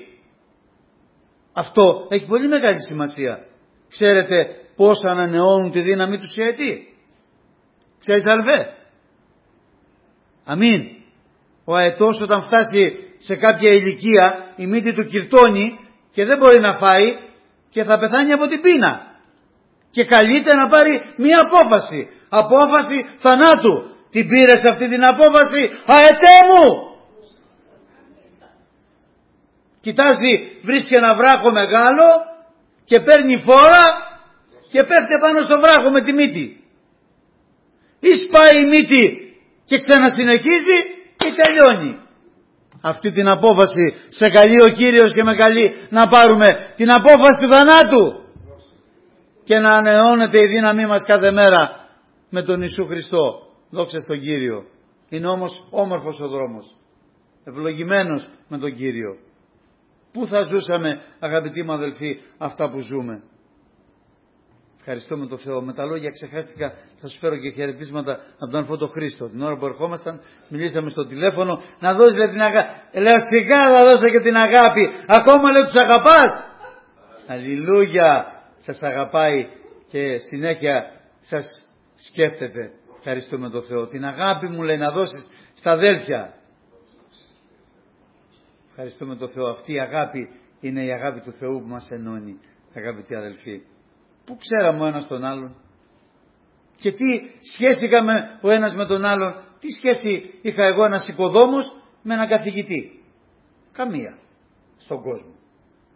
Αυτό έχει πολύ μεγάλη σημασία. Ξέρετε πώς ανανεώνουν τη δύναμή τους οι αετοί? Ξέρετε αδελφέ? Αμήν. Ο αετός όταν φτάσει σε κάποια ηλικία, η μύτη του κυρτώνει και δεν μπορεί να φάει και θα πεθάνει από την πείνα. Και καλείται να πάρει μία απόφαση. Απόφαση θανάτου. Την πήρες αυτή την απόφαση, αετέ μου? Κοιτάζει, βρίσκει ένα βράχο μεγάλο και παίρνει φόρα και πέφτει πάνω στο βράχο με τη μύτη. Ή σπάει η μύτη και ξανασυνεχίζει ή τελειώνει. Αυτή την απόφαση σε καλεί ο Κύριος και με καλεί να πάρουμε την απόφαση του θανάτου και να ανανεώνεται η δύναμή μας κάθε μέρα με τον Ιησού Χριστό. Δόξα στον Κύριο. Είναι όμως όμορφος ο δρόμος. Ευλογημένος με τον Κύριο. Πού θα ζούσαμε, αγαπητοί μου αδελφοί, αυτά που ζούμε? Ευχαριστούμε τον Θεό. Με τα λόγια ξεχάστηκα, θα σου φέρω και χαιρετίσματα από τον αδελφό τον Χρήστο. Την ώρα που ερχόμασταν, μιλήσαμε στο τηλέφωνο, να δώσει, λέει, την αγάπη. Ελαστικά θα δώσω και την αγάπη. Ακόμα, λέει, τους αγαπάς? Αλληλούια. Σας αγαπάει και συνέχεια σας σκέφτεται. Ευχαριστούμε τον Θεό. Την αγάπη μου, λέει, να δώσεις στα αδέλφια. Ευχαριστούμε τον Θεό. Αυτή η αγάπη είναι η αγάπη του Θεού που μας ενώνει, αγαπητοί αδελφοί. Πού ξέραμε ο ένας τον άλλον? Και τι σχέση είχαμε ο ένας με τον άλλον? Τι σχέση είχα εγώ, ένας οικοδόμος, με έναν καθηγητή? Καμία στον κόσμο.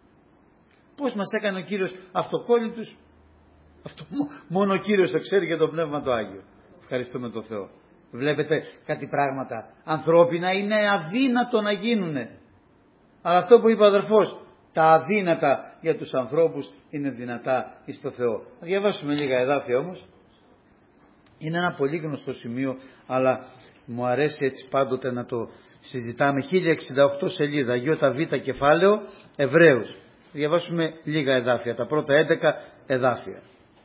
Πώς μας έκανε ο Κύριος αυτοκόλλητους? Αυτό μόνο ο Κύριος το ξέρει και το Πνεύμα το Άγιο. Ευχαριστούμε τον Θεό. Βλέπετε κάτι πράγματα ανθρώπινα είναι αδύνατο να γίνουνε. Αλλά αυτό που είπε ο αδερφός, τα αδύνατα για τους ανθρώπους είναι δυνατά εις το Θεό. Θα διαβάσουμε λίγα εδάφια όμως. Είναι ένα πολύ γνωστό σημείο, αλλά μου αρέσει έτσι πάντοτε να το συζητάμε. χίλια εξήντα οκτώ σελίδα, ΙΒ κεφάλαιο, Εβραίους. Θα διαβάσουμε λίγα εδάφια, τα πρώτα έντεκα εδάφια.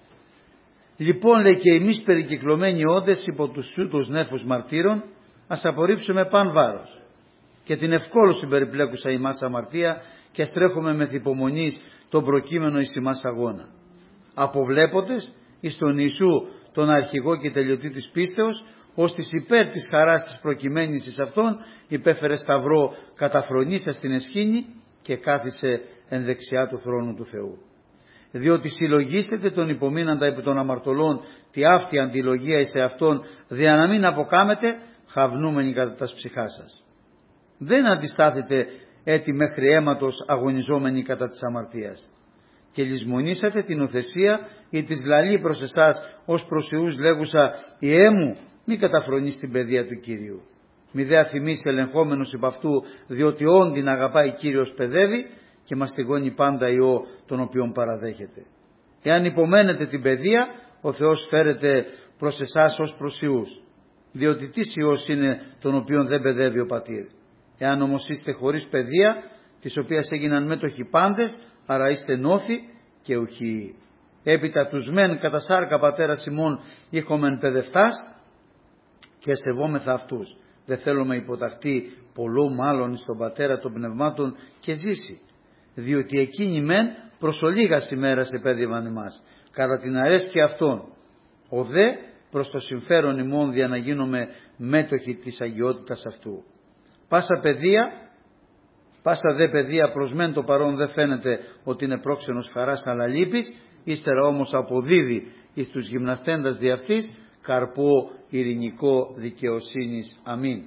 Λοιπόν, λέει, και εμείς περικυκλωμένοι όντες υπό τους σούτους νέφους μαρτύρων, ας απορρίψουμε παν βάρος και την ευκόλου συμπεριπλέκουσα ημάς αμαρτία και ας τρέχουμε με υπομονής τον προκείμενο εις ημάς αγώνα. Αποβλέποντες εις τον Ιησού τον αρχηγό και τελειωτή της πίστεως, ως της υπέρ της χαράς της προκειμένης εις αυτόν υπέφερε σταυρό καταφρονήσα στην εσχήνη και κάθισε εν δεξιά του θρόνου του Θεού. Διότι συλλογίστετε τον υπομείναντα επί των αμαρτωλών τη αυτή αντιλογία εις εαυτόν, δια να μην αποκάμετε χαυνούμενοι κατά τας ψυχά σας. Δεν αντιστάθετε έτη μέχρι αίματος αγωνιζόμενοι κατά της αμαρτίας. Και λησμονήσατε την οθεσία ή της λαλή προς εσάς ως προς Ιούς λέγουσα «Ιέ μου, μη καταφρονείς την παιδεία του Κυρίου». Μη δε αθυμείς ελεγχόμενος υπ' αυτού, διότι όντιν αγαπάει Κύριος παιδεύει και μαστιγώνει πάντα Υιό τον οποίον παραδέχεται. Εάν υπομένετε την παιδεία, ο Θεός φέρεται προς εσάς ως προς Ιούς. Διότι τι Υιός είναι τον οποίον δεν παιδεύει ο πατήρ. Εάν όμως είστε χωρίς παιδεία, της οποίας έγιναν μέτοχοι πάντες, άρα είστε νόθοι και ουχοί. Έπειτα τους μεν κατά σάρκα πατέρα ημών είχομεν παιδευτάς και σεβόμεθα αυτούς. Δεν θέλουμε υποταχθεί πολλού μάλλον στον πατέρα των πνευμάτων και ζήσει. Διότι εκείνοι μεν προς ολίγας ημέρας επέδευαν εμάς, κατά την αρέσκεια αυτών. Ο δε προς το συμφέρον ημών δια να γίνουμε μέτοχοι της αγιότητας αυτού. Πάσα παιδεία, πάσα δε παιδεία προς μεν το παρόν δεν φαίνεται ότι είναι πρόξενος χαράς αλλά λύπης, ύστερα όμως αποδίδει εις τους γυμναστέντας δι' αυτής καρπό ειρηνικό δικαιοσύνης. Αμήν.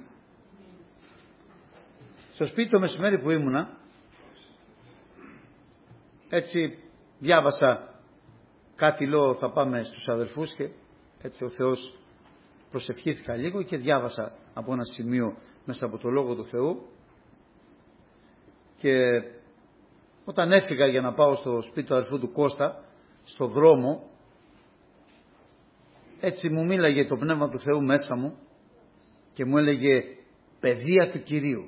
Στο σπίτι το μεσημέρι που ήμουνα, έτσι διάβασα κάτι, λέω θα πάμε στους αδερφούς και έτσι ο Θεός προσευχήθηκα λίγο και διάβασα από ένα σημείο μέσα από το Λόγο του Θεού και όταν έφυγα για να πάω στο σπίτι του αδερφού του Κώστα, στο δρόμο, έτσι μου μίλαγε το Πνεύμα του Θεού μέσα μου και μου έλεγε παιδεία του Κυρίου.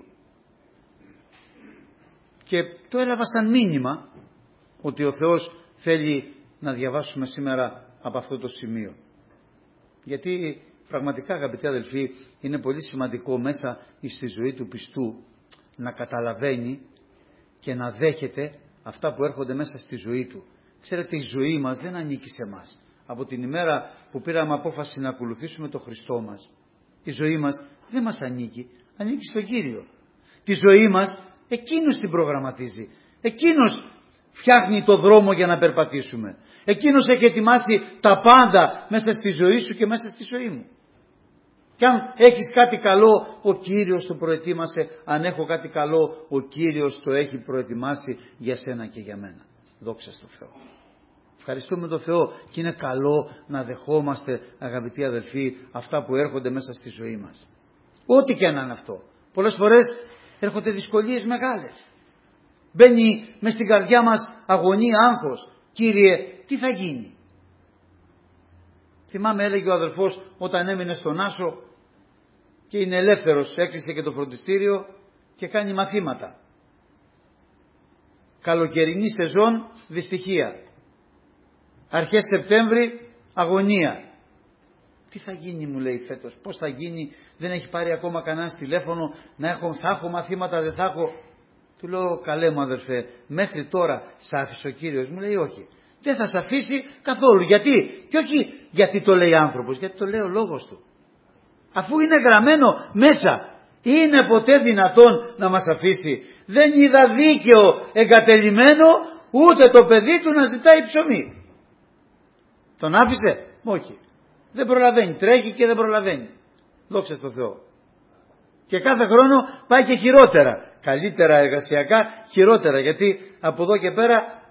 Και το έλαβα σαν μήνυμα ότι ο Θεός θέλει να διαβάσουμε σήμερα από αυτό το σημείο. Γιατί πραγματικά, αγαπητοί αδελφοί, είναι πολύ σημαντικό μέσα στη ζωή του πιστού να καταλαβαίνει και να δέχεται αυτά που έρχονται μέσα στη ζωή του. Ξέρετε, η ζωή μας δεν ανήκει σε εμάς. Από την ημέρα που πήραμε απόφαση να ακολουθήσουμε τον Χριστό μας, η ζωή μας δεν μας ανήκει, ανήκει στον Κύριο. Τη ζωή μας Εκείνος την προγραμματίζει. Εκείνος φτιάχνει το δρόμο για να περπατήσουμε. Εκείνος έχει ετοιμάσει τα πάντα μέσα στη ζωή σου και μέσα στη ζωή μου. Και αν έχεις κάτι καλό, ο Κύριος το προετοίμασε. Αν έχω κάτι καλό, ο Κύριος το έχει προετοιμάσει για σένα και για μένα. Δόξα στο Θεό. Ευχαριστούμε τον Θεό και είναι καλό να δεχόμαστε, αγαπητοί αδελφοί, αυτά που έρχονται μέσα στη ζωή μας. Ό,τι και να είναι αυτό. Πολλές φορές έρχονται δυσκολίες μεγάλες. Μπαίνει μες στην καρδιά μας αγωνία, άγχος. Κύριε, τι θα γίνει? Θυμάμαι, έλεγε ο αδελφός όταν έμεινε στον Άσο και είναι ελεύθερος, έκλεισε και το φροντιστήριο και κάνει μαθήματα. Καλοκαιρινή σεζόν, δυστυχία. Αρχές Σεπτέμβρη, αγωνία. Τι θα γίνει, μου λέει φέτος, πώς θα γίνει, δεν έχει πάρει ακόμα κανένα τηλέφωνο, να έχω, θα έχω μαθήματα, δεν θα έχω. Του λέω, καλέ μου αδερφέ, μέχρι τώρα σ' άφησε ο Κύριος? Μου λέει, όχι. Δεν θα σ' αφήσει καθόλου. Γιατί? Και όχι γιατί το λέει άνθρωπος, γιατί το λέει ο λόγος του. Αφού είναι γραμμένο μέσα, είναι ποτέ δυνατόν να μας αφήσει? Δεν είδα δίκαιο εγκατελειμμένο, ούτε το παιδί του να ζητάει ψωμί. Τον άφησε? Όχι. Δεν προλαβαίνει. Τρέχει και δεν προλαβαίνει. Δόξα στο Θεό. Και κάθε χρόνο πάει και χειρότερα. Καλύτερα εργασιακά, χειρότερα. Γιατί από εδώ και πέρα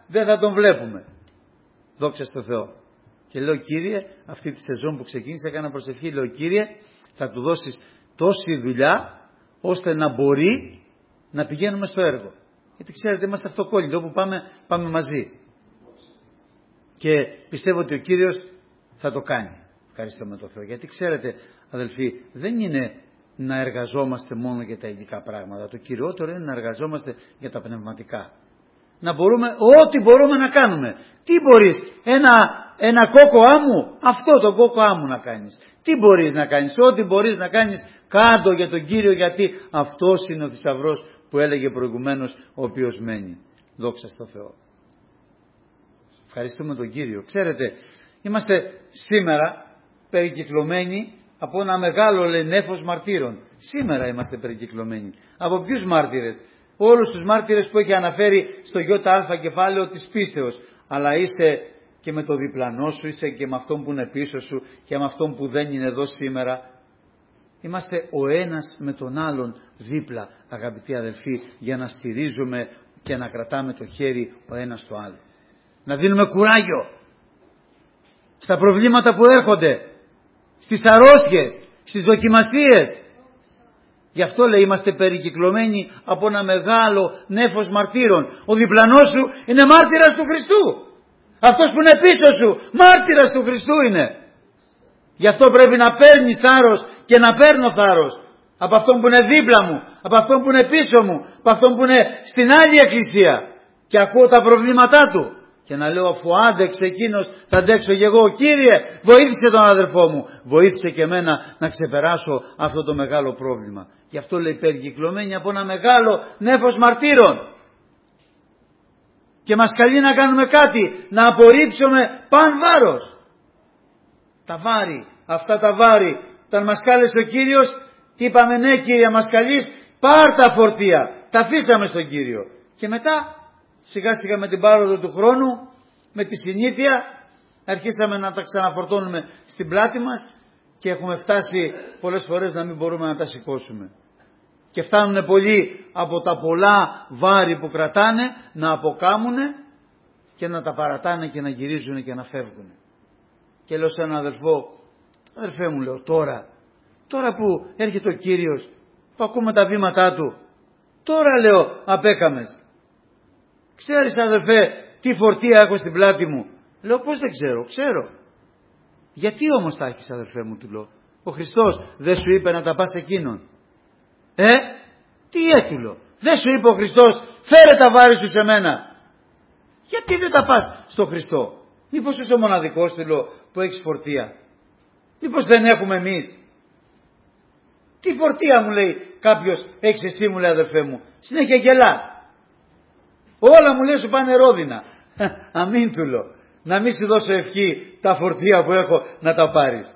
δεν θα τον βλέπουμε. Δόξα στο Θεό. Και λέω, Κύριε, αυτή τη σεζόν που ξεκίνησε έκανα προσευχή, λέω, Κύριε, θα του δώσεις τόση δουλειά ώστε να μπορεί να πηγαίνουμε στο έργο. Γιατί ξέρετε, είμαστε αυτοκόλλητοι, όπου πάμε, πάμε μαζί. Και πιστεύω ότι ο Κύριος θα το κάνει. Ευχαριστώ με το Θεό. Γιατί ξέρετε, αδελφοί, δεν είναι να εργαζόμαστε μόνο για τα ειδικά πράγματα. Το κυριότερο είναι να εργαζόμαστε για τα πνευματικά. Να μπορούμε, ό,τι μπορούμε να κάνουμε. Τι μπορείς, ένα, ένα κόκο άμμου, αυτό το κόκο άμμου να κάνεις. Τι μπορείς να κάνεις, ό,τι μπορείς να κάνεις, κάτω για τον Κύριο, γιατί αυτός είναι ο θησαυρός που έλεγε προηγουμένως, ο οποίος μένει. Δόξα στο Θεό. Ευχαριστούμε τον Κύριο. Ξέρετε, είμαστε σήμερα περικυκλωμένοι από ένα μεγάλο λέει, νέφος μαρτύρων. Σήμερα είμαστε περικυκλωμένοι. Από ποιους μάρτυρες? Όλους τους μάρτυρες που έχει αναφέρει στο ΙΑ κεφάλαιο της πίστεως. Αλλά είσαι και με το διπλανό σου, είσαι και με αυτόν που είναι πίσω σου και με αυτόν που δεν είναι εδώ σήμερα. Είμαστε ο ένας με τον άλλον δίπλα, αγαπητοί αδελφοί, για να στηρίζουμε και να κρατάμε το χέρι ο ένας στο άλλο. Να δίνουμε κουράγιο στα προβλήματα που έρχονται, στις αρρώστιες, στις δοκιμασίες. Γι' αυτό λέει είμαστε περικυκλωμένοι από ένα μεγάλο νέφος μαρτύρων. Ο διπλανός σου είναι μάρτυρας του Χριστού. Αυτός που είναι πίσω σου μάρτυρας του Χριστού είναι. Γι' αυτό πρέπει να παίρνεις θάρρος και να παίρνω θάρρος από αυτόν που είναι δίπλα μου, από αυτόν που είναι πίσω μου, από αυτόν που είναι στην άλλη εκκλησία και ακούω τα προβλήματά του. Και να λέω, αφού άντεξε εκείνος, θα αντέξω και εγώ. Κύριε, βοήθησε τον αδερφό μου, βοήθησε και εμένα να ξεπεράσω αυτό το μεγάλο πρόβλημα. Γι' αυτό λέει περικυκλωμένοι από ένα μεγάλο νέφος μαρτύρων. Και μας καλεί να κάνουμε κάτι, να απορρίψουμε παν βάρος. Τα βάρη, αυτά τα βάρη, όταν μας κάλεσε ο Κύριος, είπαμε ναι Κύριε, μας καλείς, πάρ' τα φορτία. Τα αφήσαμε στον Κύριο. Και μετά, σιγά σιγά με την πάροδο του χρόνου, με τη συνήθεια, αρχίσαμε να τα ξαναφορτώνουμε στην πλάτη μας και έχουμε φτάσει πολλές φορές να μην μπορούμε να τα σηκώσουμε. Και φτάνουν πολλοί από τα πολλά βάρη που κρατάνε να αποκάμουνε και να τα παρατάνε και να γυρίζουν και να φεύγουν. Και λέω σε έναν αδερφό, αδερφέ μου λέω τώρα, τώρα που έρχεται ο Κύριος, που ακούμε τα βήματά του, τώρα λέω απέκαμες. Ξέρεις αδερφέ τι φορτία έχω στην πλάτη μου? Λέω πως δεν ξέρω, ξέρω. Γιατί όμως τα έχεις αδερφέ μου, του λέω. Ο Χριστός δεν σου είπε να τα πας εκείνον? Ε, τι έτουλο. Δεν σου είπε ο Χριστός φέρε τα βάρη σου σε μένα? Γιατί δεν τα πας στο Χριστό? Μήπως είσαι ο μοναδικός, του λέω, που έχεις φορτία? Μήπως δεν έχουμε εμείς? Τι φορτία μου λέει κάποιος έχεις εσύ, μου λέει αδερφέ μου? Συνέχεια γελάς. Όλα μου λέει σου πάνε ρόδινα. Αμήν, του λέω. Να μην σου δώσω ευχή τα φορτία που έχω να τα πάρεις.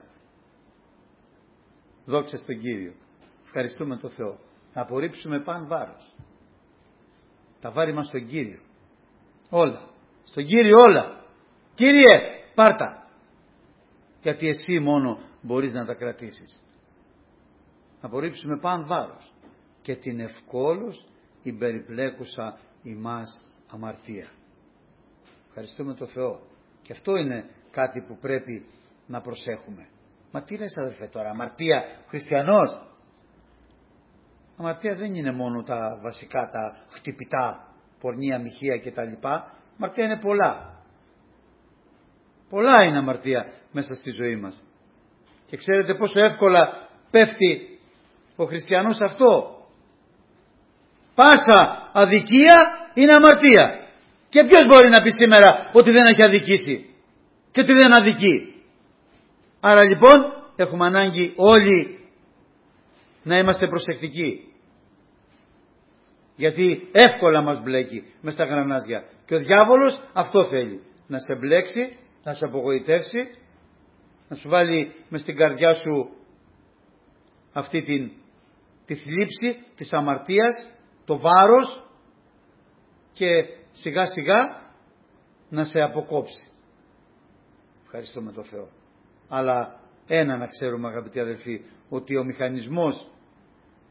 Δόξα στον Κύριο. Ευχαριστούμε τον Θεό. Να απορρίψουμε παν βάρος. Τα βάρη μας στον Κύριο. Όλα. Στον Κύριο όλα. Κύριε, πάρτα. Γιατί εσύ μόνο μπορείς να τα κρατήσεις. Να απορρίψουμε παν βάρος. Και την ευκόλως υπεριπλέκουσα ημάς αμαρτία. Ευχαριστούμε τον Θεό. Και αυτό είναι κάτι που πρέπει να προσέχουμε. Μα τι λες αδερφέ τώρα, αμαρτία χριστιανός? Αμαρτία δεν είναι μόνο τα βασικά, τα χτυπητά, πορνεία, μοιχεία κτλ. Αμαρτία είναι πολλά. Πολλά είναι αμαρτία μέσα στη ζωή μας. Και ξέρετε πόσο εύκολα πέφτει ο χριστιανός αυτό? Πάσα αδικία είναι αμαρτία. Και ποιος μπορεί να πει σήμερα ότι δεν έχει αδικήσει και ότι δεν αδικεί? Άρα λοιπόν έχουμε ανάγκη όλοι να είμαστε προσεκτικοί. Γιατί εύκολα μας μπλέκει μες στα γρανάζια. Και ο διάβολος αυτό θέλει. Να σε μπλέξει, να σε απογοητεύσει, να σου βάλει μες στην καρδιά σου αυτή την, τη θλίψη της αμαρτίας, το βάρος και σιγά σιγά να σε αποκόψει. Ευχαριστούμε τον Θεό. Αλλά ένα να ξέρουμε αγαπητοί αδελφοί, ότι ο μηχανισμός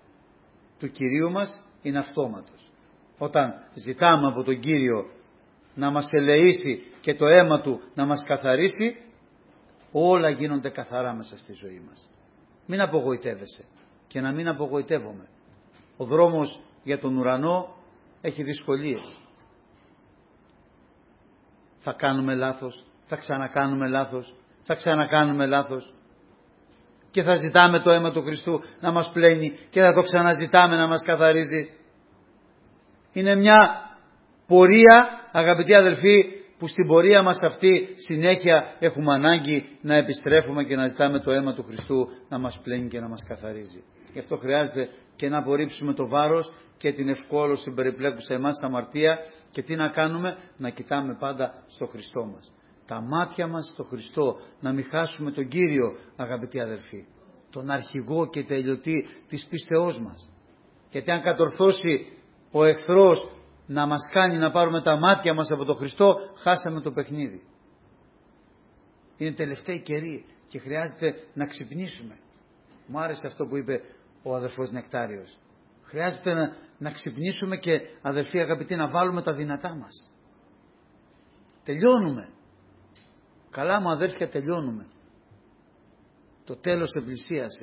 του Κυρίου μας είναι αυτόματος. Όταν ζητάμε από τον Κύριο να μας ελεήσει και το αίμα Του να μας καθαρίσει, όλα γίνονται καθαρά μέσα στη ζωή μας. Μην απογοητεύεσαι και να μην απογοητεύομαι. Ο δρόμος για τον ουρανό έχει δυσκολίες. Θα κάνουμε λάθος, θα ξανακάνουμε λάθος, θα ξανακάνουμε λάθος και θα ζητάμε το αίμα του Χριστού να μας πλένει και θα το ξαναζητάμε να μας καθαρίζει. Είναι μια πορεία, αγαπητοί αδελφοί, που στην πορεία μας αυτή συνέχεια έχουμε ανάγκη να επιστρέφουμε και να ζητάμε το αίμα του Χριστού να μας πλένει και να μας καθαρίζει. Γι' αυτό χρειάζεται και να απορρίψουμε το βάρος και την ευκόλωση που περιπλέκουν σε εμάς αμαρτία, και τι να κάνουμε? Να κοιτάμε πάντα στο Χριστό μας. Τα μάτια μας στο Χριστό, να μην χάσουμε τον Κύριο, αγαπητοί αδελφοί, τον αρχηγό και τελειωτή της πίστεώς μας. Γιατί αν κατορθώσει ο εχθρός να μας κάνει να πάρουμε τα μάτια μας από τον Χριστό, χάσαμε το παιχνίδι. Είναι τελευταίοι καιροί και χρειάζεται να ξυπνήσουμε. Μου άρεσε αυτό που είπε ο αδερφός Νεκτάριος. Χρειάζεται να, να ξυπνήσουμε και, αδελφοί αγαπητοί, να βάλουμε τα δυνατά μας. Τελειώνουμε. Καλά μου αδέρφια, τελειώνουμε. Το τέλος επλησίασε.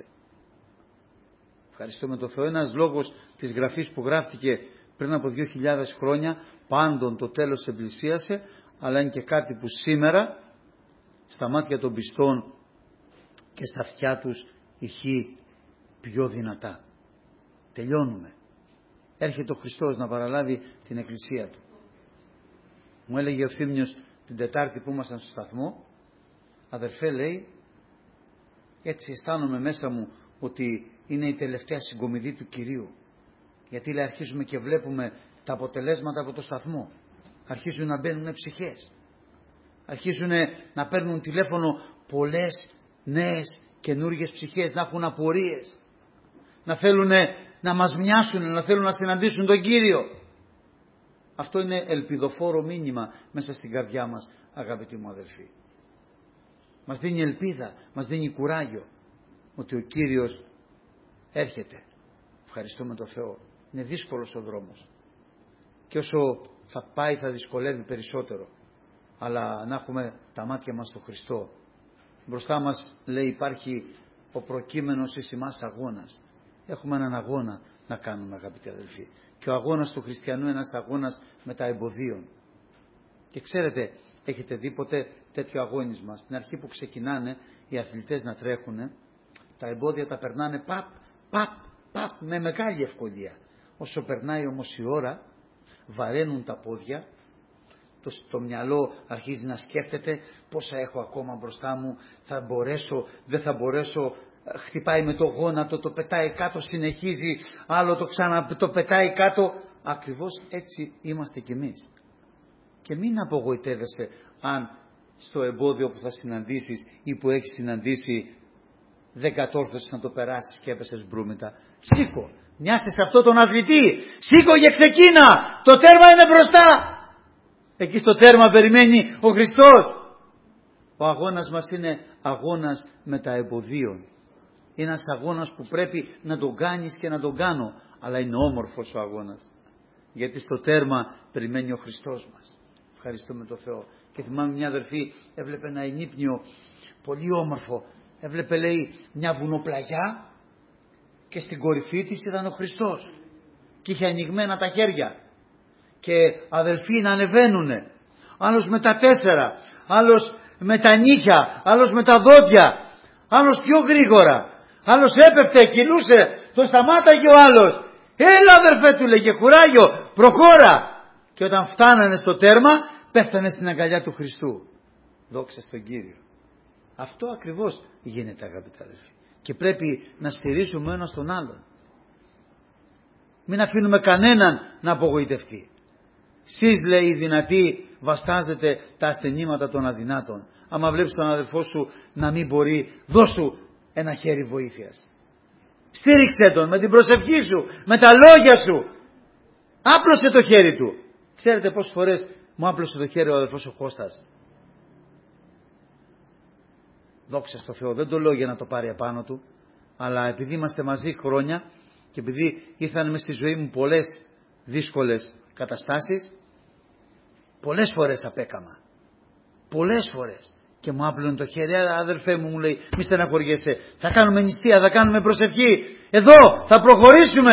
Ευχαριστούμε τον Θεό. Ένας λόγος της γραφής που γράφτηκε πριν από δύο χιλιάδες χρόνια, πάντων το τέλος επλησίασε, αλλά είναι και κάτι που σήμερα στα μάτια των πιστών και στα αυτιά τους ηχεί πιο δυνατά. Τελειώνουμε. Έρχεται ο Χριστός να παραλάβει την εκκλησία Του. Μου έλεγε ο Θήμιος την Τετάρτη που ήμασταν στο σταθμό, αδερφέ, λέει, έτσι αισθάνομαι μέσα μου ότι είναι η τελευταία συγκομιδή του Κυρίου. Γιατί, λέει, αρχίζουμε και βλέπουμε τα αποτελέσματα από το σταθμό. Αρχίζουν να μπαίνουν ψυχές. Αρχίζουν να παίρνουν τηλέφωνο πολλές νέες καινούργιες ψυχές, να έχουν απορίες. Να θέλουν να μας μοιάσουν, να θέλουν να συναντήσουν τον Κύριο. Αυτό είναι ελπιδοφόρο μήνυμα μέσα στην καρδιά μας, αγαπητοί μου αδελφοί. Μας δίνει ελπίδα, μας δίνει κουράγιο ότι ο Κύριος έρχεται. Ευχαριστούμε τον Θεό. Είναι δύσκολος ο δρόμος και όσο θα πάει θα δυσκολεύει περισσότερο, αλλά να έχουμε τα μάτια μας στο Χριστό. Μπροστά μας, λέει, υπάρχει ο προκείμενος εις ημάς αγώνας. Έχουμε έναν αγώνα να κάνουμε, αγαπητοί αδελφοί, και ο αγώνας του χριστιανού είναι ένας αγώνας με τα εμποδίων. Και ξέρετε, έχετε δει ποτέ τέτοιο αγώνισμα? Στην αρχή που ξεκινάνε οι αθλητές να τρέχουν, τα εμπόδια τα περνάνε παπ, παπ, παπ, με μεγάλη ευκολία. Όσο περνάει όμως η ώρα, βαραίνουν τα πόδια, το, το μυαλό αρχίζει να σκέφτεται πόσα έχω ακόμα μπροστά μου, θα μπορέσω, δεν θα μπορέσω, χτυπάει με το γόνατο, το πετάει κάτω, συνεχίζει, άλλο το ξανά το πετάει κάτω. Ακριβώς έτσι είμαστε κι εμείς. Και μην απογοητεύεσαι αν στο εμπόδιο που θα συναντήσεις ή που έχεις συναντήσει δεν κατόρθωσες να το περάσεις και έπεσες μπρούμητα. Σήκω, μοιάστε σε αυτό τον αθλητή, σήκω και ξεκίνα, το τέρμα είναι μπροστά. Εκεί στο τέρμα περιμένει ο Χριστός. Ο αγώνας μας είναι αγώνας με τα εμποδίων. Είναι ένας αγώνας που πρέπει να τον κάνεις και να τον κάνω, αλλά είναι όμορφος ο αγώνας, γιατί στο τέρμα περιμένει ο Χριστός μας. Ευχαριστούμε τον Θεό. Και θυμάμαι μια αδερφή έβλεπε ένα ενύπνιο πολύ όμορφο. Έβλεπε, λέει, μια βουνοπλαγιά και στην κορυφή της ήταν ο Χριστός και είχε ανοιγμένα τα χέρια και αδελφοί να ανεβαίνουνε, άλλος με τα τέσσερα, άλλος με τα νύχια, άλλος με τα δόντια, άλλος πιο γρήγορα, άλλος έπεφτε, κυλούσε, το σταμάταγε ο άλλος. Έλα αδερφέ, του λέγε, κουράγιο, προχώρα. Και όταν φτάνανε στο τέρμα πέφτανε στην αγκαλιά του Χριστού. Δόξα στον Κύριο. Αυτό ακριβώς γίνεται, αγαπητά αδελφοί. Και πρέπει να στηρίζουμε ένας τον άλλον. Μην αφήνουμε κανέναν να απογοητευτεί. Σεις, λέει, οι δυνατοί βαστάζετε τα ασθενήματα των αδυνάτων. Άμα βλέπεις τον αδελφό σου να μην μπορεί, δώσ' του ένα χέρι βοήθειας. Στήριξε τον με την προσευχή σου, με τα λόγια σου. Άπλωσε το χέρι του. Ξέρετε πόσες φορές μου άπλωσε το χέρι ο αδελφός ο Κώστας. Δόξα στο Θεό, δεν το λέω για να το πάρει απάνω του, αλλά επειδή είμαστε μαζί χρόνια και επειδή ήρθαν μες στη ζωή μου πολλές δύσκολες καταστάσεις, Πολλές φορές απέκαμα. Πολλές φορές. Και μου άπλωνε το χέρι, αδερφέ μου, μου λέει, μη στεναχωριέσαι, θα κάνουμε νηστεία, θα κάνουμε προσευχή, εδώ θα προχωρήσουμε.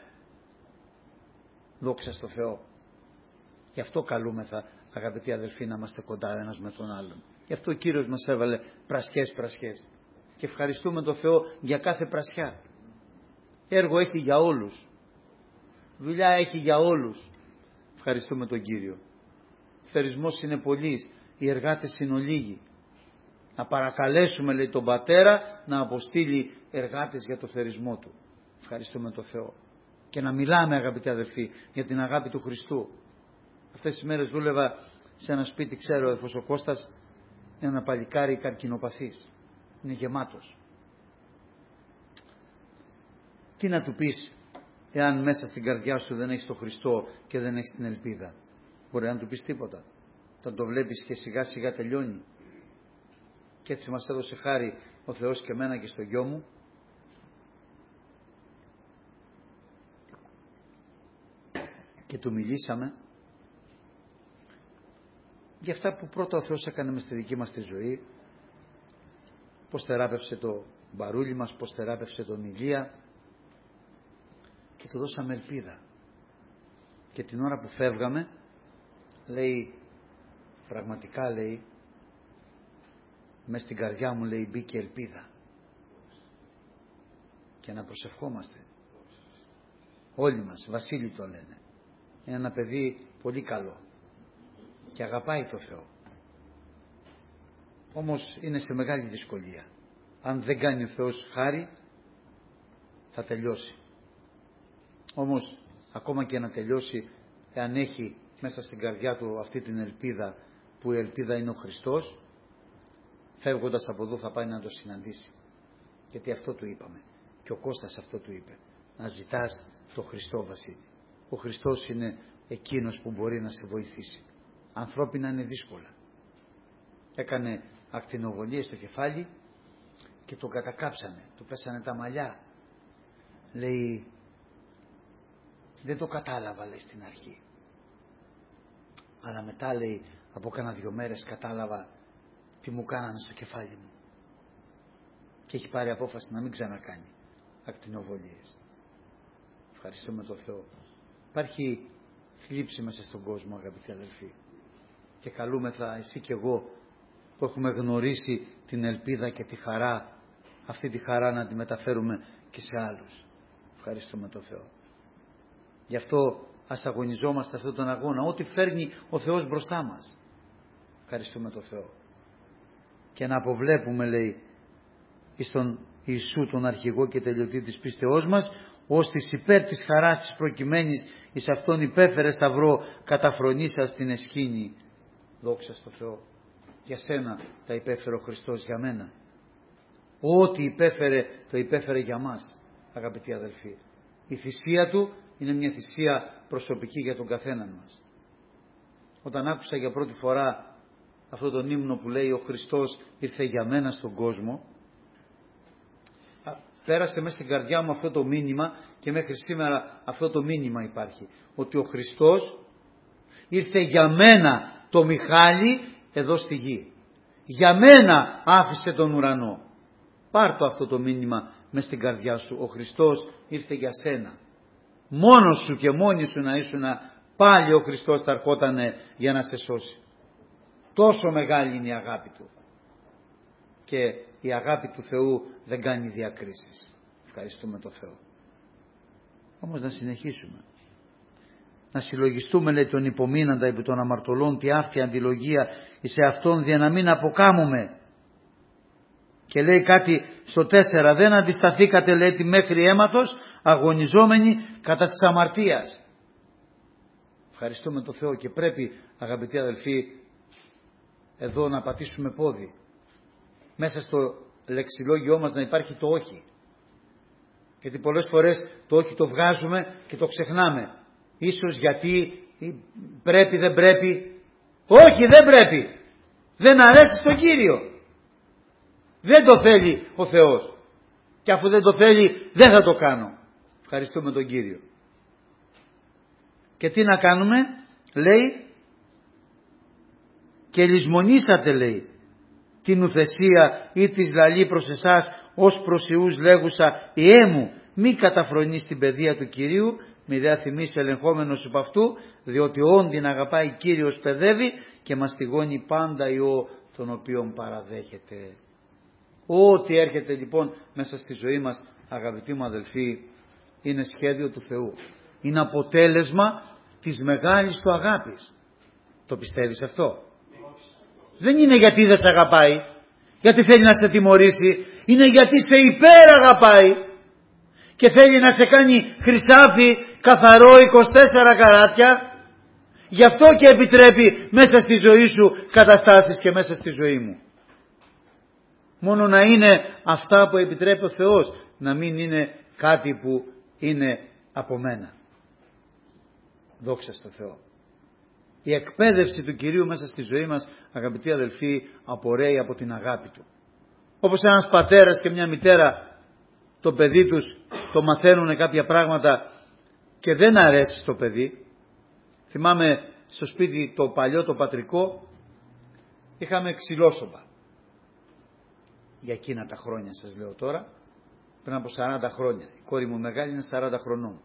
Δόξα στο Θεό. Γι' αυτό καλούμεθα, αγαπητοί αδελφοί, να είμαστε κοντά ένας με τον άλλον. Γι' αυτό ο Κύριος μας έβαλε πρασιές πρασιές. Και ευχαριστούμε τον Θεό για κάθε πρασιά. Έργο έχει για όλους. Δουλειά έχει για όλους. Ευχαριστούμε τον Κύριο. Θερισμός είναι πολλής, οι εργάτες είναι λίγοι. Να παρακαλέσουμε, λέει, τον Πατέρα να αποστείλει εργάτες για το θερισμό του. Ευχαριστούμε τον Θεό. Και να μιλάμε, αγαπητοί αδελφοί, για την αγάπη του Χριστού. Αυτές τις μέρες δούλευα σε ένα σπίτι, ξέρω, εφόσον ο Κώστας, ένα παλικάρι καρκινοπαθής. Είναι γεμάτος. Τι να του πεις εάν μέσα στην καρδιά σου δεν έχεις τον Χριστό και δεν έχεις την ελπίδα? Μπορεί να του πεις τίποτα? Θα το βλέπεις και σιγά σιγά τελειώνει. Και έτσι μας έδωσε χάρη ο Θεός και εμένα και στο γιο μου. Και του μιλήσαμε για αυτά που πρώτα ο Θεός έκανε μες στη δική μας τη ζωή. Πώς θεράπευσε το μπαρούλι μας, πώς θεράπευσε τον Ηλία. Και του δώσαμε ελπίδα. Και την ώρα που φεύγαμε, λέει, πραγματικά, λέει, μες στην καρδιά μου, λέει, μπήκε ελπίδα. Και να προσευχόμαστε. Όλοι μας, Βασίλη το λένε. Είναι ένα παιδί πολύ καλό. Και αγαπάει το Θεό. Όμως είναι σε μεγάλη δυσκολία. Αν δεν κάνει ο Θεός χάρη, θα τελειώσει. Όμως, ακόμα και να τελειώσει, εάν έχει μέσα στην καρδιά του αυτή την ελπίδα, που η ελπίδα είναι ο Χριστός, φεύγοντας από εδώ θα πάει να το συναντήσει. Γιατί αυτό του είπαμε. Και ο Κώστας αυτό του είπε. Να ζητάς το Χριστό, Βασίλη. Ο Χριστός είναι εκείνος που μπορεί να σε βοηθήσει. Ανθρώπινα είναι δύσκολα. Έκανε ακτινοβολίες στο κεφάλι και τον κατακάψανε. Του πέσανε τα μαλλιά. Λέει, δεν το κατάλαβα, λέει, στην αρχή. Αλλά μετά, λέει, από κάνα δυο μέρες κατάλαβα τι μου κάνανε στο κεφάλι μου. Και έχει πάρει απόφαση να μην ξανακάνει ακτινοβολίες. Ευχαριστούμε τον Θεό. Υπάρχει θλίψη μέσα στον κόσμο, αγαπητοί αδελφοί. Και καλούμεθα εσύ και εγώ που έχουμε γνωρίσει την ελπίδα και τη χαρά, αυτή τη χαρά να τη μεταφέρουμε και σε άλλους. Ευχαριστούμε τον Θεό. Γι' αυτό ας αγωνιζόμαστε αυτόν τον αγώνα, ό,τι φέρνει ο Θεός μπροστά μας. Ευχαριστούμε τον Θεό. Και να αποβλέπουμε, λέει, εις τον Ιησού τον αρχηγό και τελειωτή της πίστεώς μας, ως της υπέρ της χαράς της προκειμένης εις αυτόν υπέφερε σταυρό καταφρονήσας την εσχήνη. Δόξα στο Θεό. Για σένα τα υπέφερε ο Χριστός, για μένα. Ό,τι υπέφερε το υπέφερε για μας, αγαπητοί αδελφοί. Η θυσία του είναι μια θυσία προσωπική για τον καθέναν μας. Όταν άκουσα για πρώτη φορά αυτό τον ύμνο που λέει ο Χριστός ήρθε για μένα στον κόσμο, πέρασε μέσα στην καρδιά μου αυτό το μήνυμα και μέχρι σήμερα αυτό το μήνυμα υπάρχει. Ότι ο Χριστός ήρθε για μένα το Μιχάλη εδώ στη γη. Για μένα άφησε τον ουρανό. Πάρ' το αυτό το μήνυμα μέσα στην καρδιά σου. Ο Χριστός ήρθε για σένα. Μόνος σου και μόνη σου να ήσουν, πάλι ο Χριστός θα ερχότανε για να σε σώσει. Τόσο μεγάλη είναι η αγάπη του. Και η αγάπη του Θεού δεν κάνει διακρίσεις. Ευχαριστούμε τον Θεό. Όμως να συνεχίσουμε. Να συλλογιστούμε, λέει, τον υπομείναντα επί των αμαρτωλών τη άφθια αντιλογία εις αυτόν δια να μην αποκάμουμε. Και λέει κάτι στο τέσσερα, δεν αντισταθήκατε, λέει, μέχρι αίματος αγωνιζόμενοι κατά της αμαρτίας. Ευχαριστούμε τον Θεό και πρέπει, αγαπητοί αδελφοί, εδώ να πατήσουμε πόδι. Μέσα στο λεξιλόγιό μας να υπάρχει το όχι. Γιατί πολλές φορές το όχι το βγάζουμε και το ξεχνάμε. Ίσως γιατί πρέπει, δεν πρέπει. Όχι, δεν πρέπει. Δεν αρέσει στον Κύριο. Δεν το θέλει ο Θεός. Και αφού δεν το θέλει, δεν θα το κάνω. Ευχαριστούμε τον Κύριο. Και τι να κάνουμε, λέει, και λησμονήσατε, λέει, την ουθεσία ή της λαλή προς εσάς ως προς ιούς λέγουσα «Ιέ μου, μη καταφρονείς την παιδεία του Κυρίου, μη δε θυμίσει ελεγχόμενος υπ' αυτού, διότι όντιν αγαπάει Κύριος παιδεύει και μαστιγώνει πάντα ιό τον οποίον παραδέχεται». Ό,τι έρχεται λοιπόν μέσα στη ζωή μας, αγαπητοί μου αδελφοί, είναι σχέδιο του Θεού. Είναι αποτέλεσμα της μεγάλης του αγάπης. Το πιστεύεις αυτό? Δεν είναι γιατί δεν σε αγαπάει, γιατί θέλει να σε τιμωρήσει. Είναι γιατί σε υπεραγαπάει και θέλει να σε κάνει χρυσάφι καθαρό είκοσι τέσσερα καράτια. Γι' αυτό και επιτρέπει μέσα στη ζωή σου καταστάσεις και μέσα στη ζωή μου. Μόνο να είναι αυτά που επιτρέπει ο Θεός, να μην είναι κάτι που είναι από μένα. Δόξα στο Θεό. Η εκπαίδευση του Κυρίου μέσα στη ζωή μας, αγαπητοί αδελφοί, απορρέει από την αγάπη Του. Όπως ένας πατέρας και μια μητέρα, το παιδί τους το μαθαίνουν κάποια πράγματα και δεν αρέσει στο παιδί. Θυμάμαι στο σπίτι το παλιό, το πατρικό, είχαμε ξυλόσομπα. Για εκείνα τα χρόνια σας λέω τώρα, πριν από σαράντα χρόνια. Η κόρη μου μεγάλη είναι σαράντα χρονών.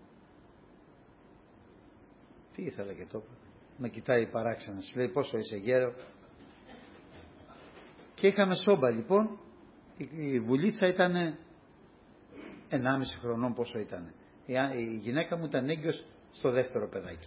Τι ήθελα και το με κοιτάει παράξενα, σου λέει πόσο είσαι γέρο. Και είχαμε σόμπα λοιπόν, η βουλίτσα ήταν ενάμιση χρονών, πόσο ήταν. Η γυναίκα μου ήταν έγκυος στο δεύτερο παιδάκι.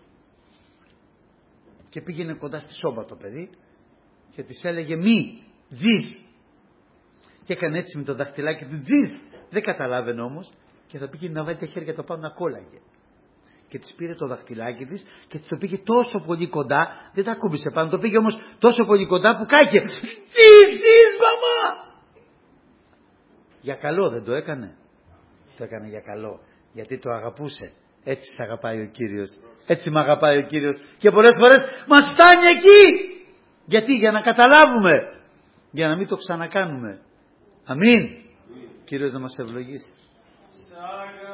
Και πήγαινε κοντά στη σόμπα το παιδί και της έλεγε μη, τζις. Και έκανε έτσι με το δαχτυλάκι του τζις. Δεν καταλάβαινε όμως και θα πήγαινε να βάλει τα χέρια το πάνω να κόλλαγε. Και της πήρε το δαχτυλάκι της και της το πήγε τόσο πολύ κοντά, δεν τα ακούμπησε πάνω, το πήγε όμως τόσο πολύ κοντά που κάκε. Τζις, τζις, μαμά! Για καλό δεν το έκανε. Το έκανε για καλό, γιατί το αγαπούσε. Έτσι σ' αγαπάει ο Κύριος. Έτσι με αγαπάει ο Κύριος. Και πολλές φορές μας φτάνει εκεί. Γιατί? Για να καταλάβουμε. Για να μην το ξανακάνουμε. Αμήν. Κύριος να μας ευλογήσει.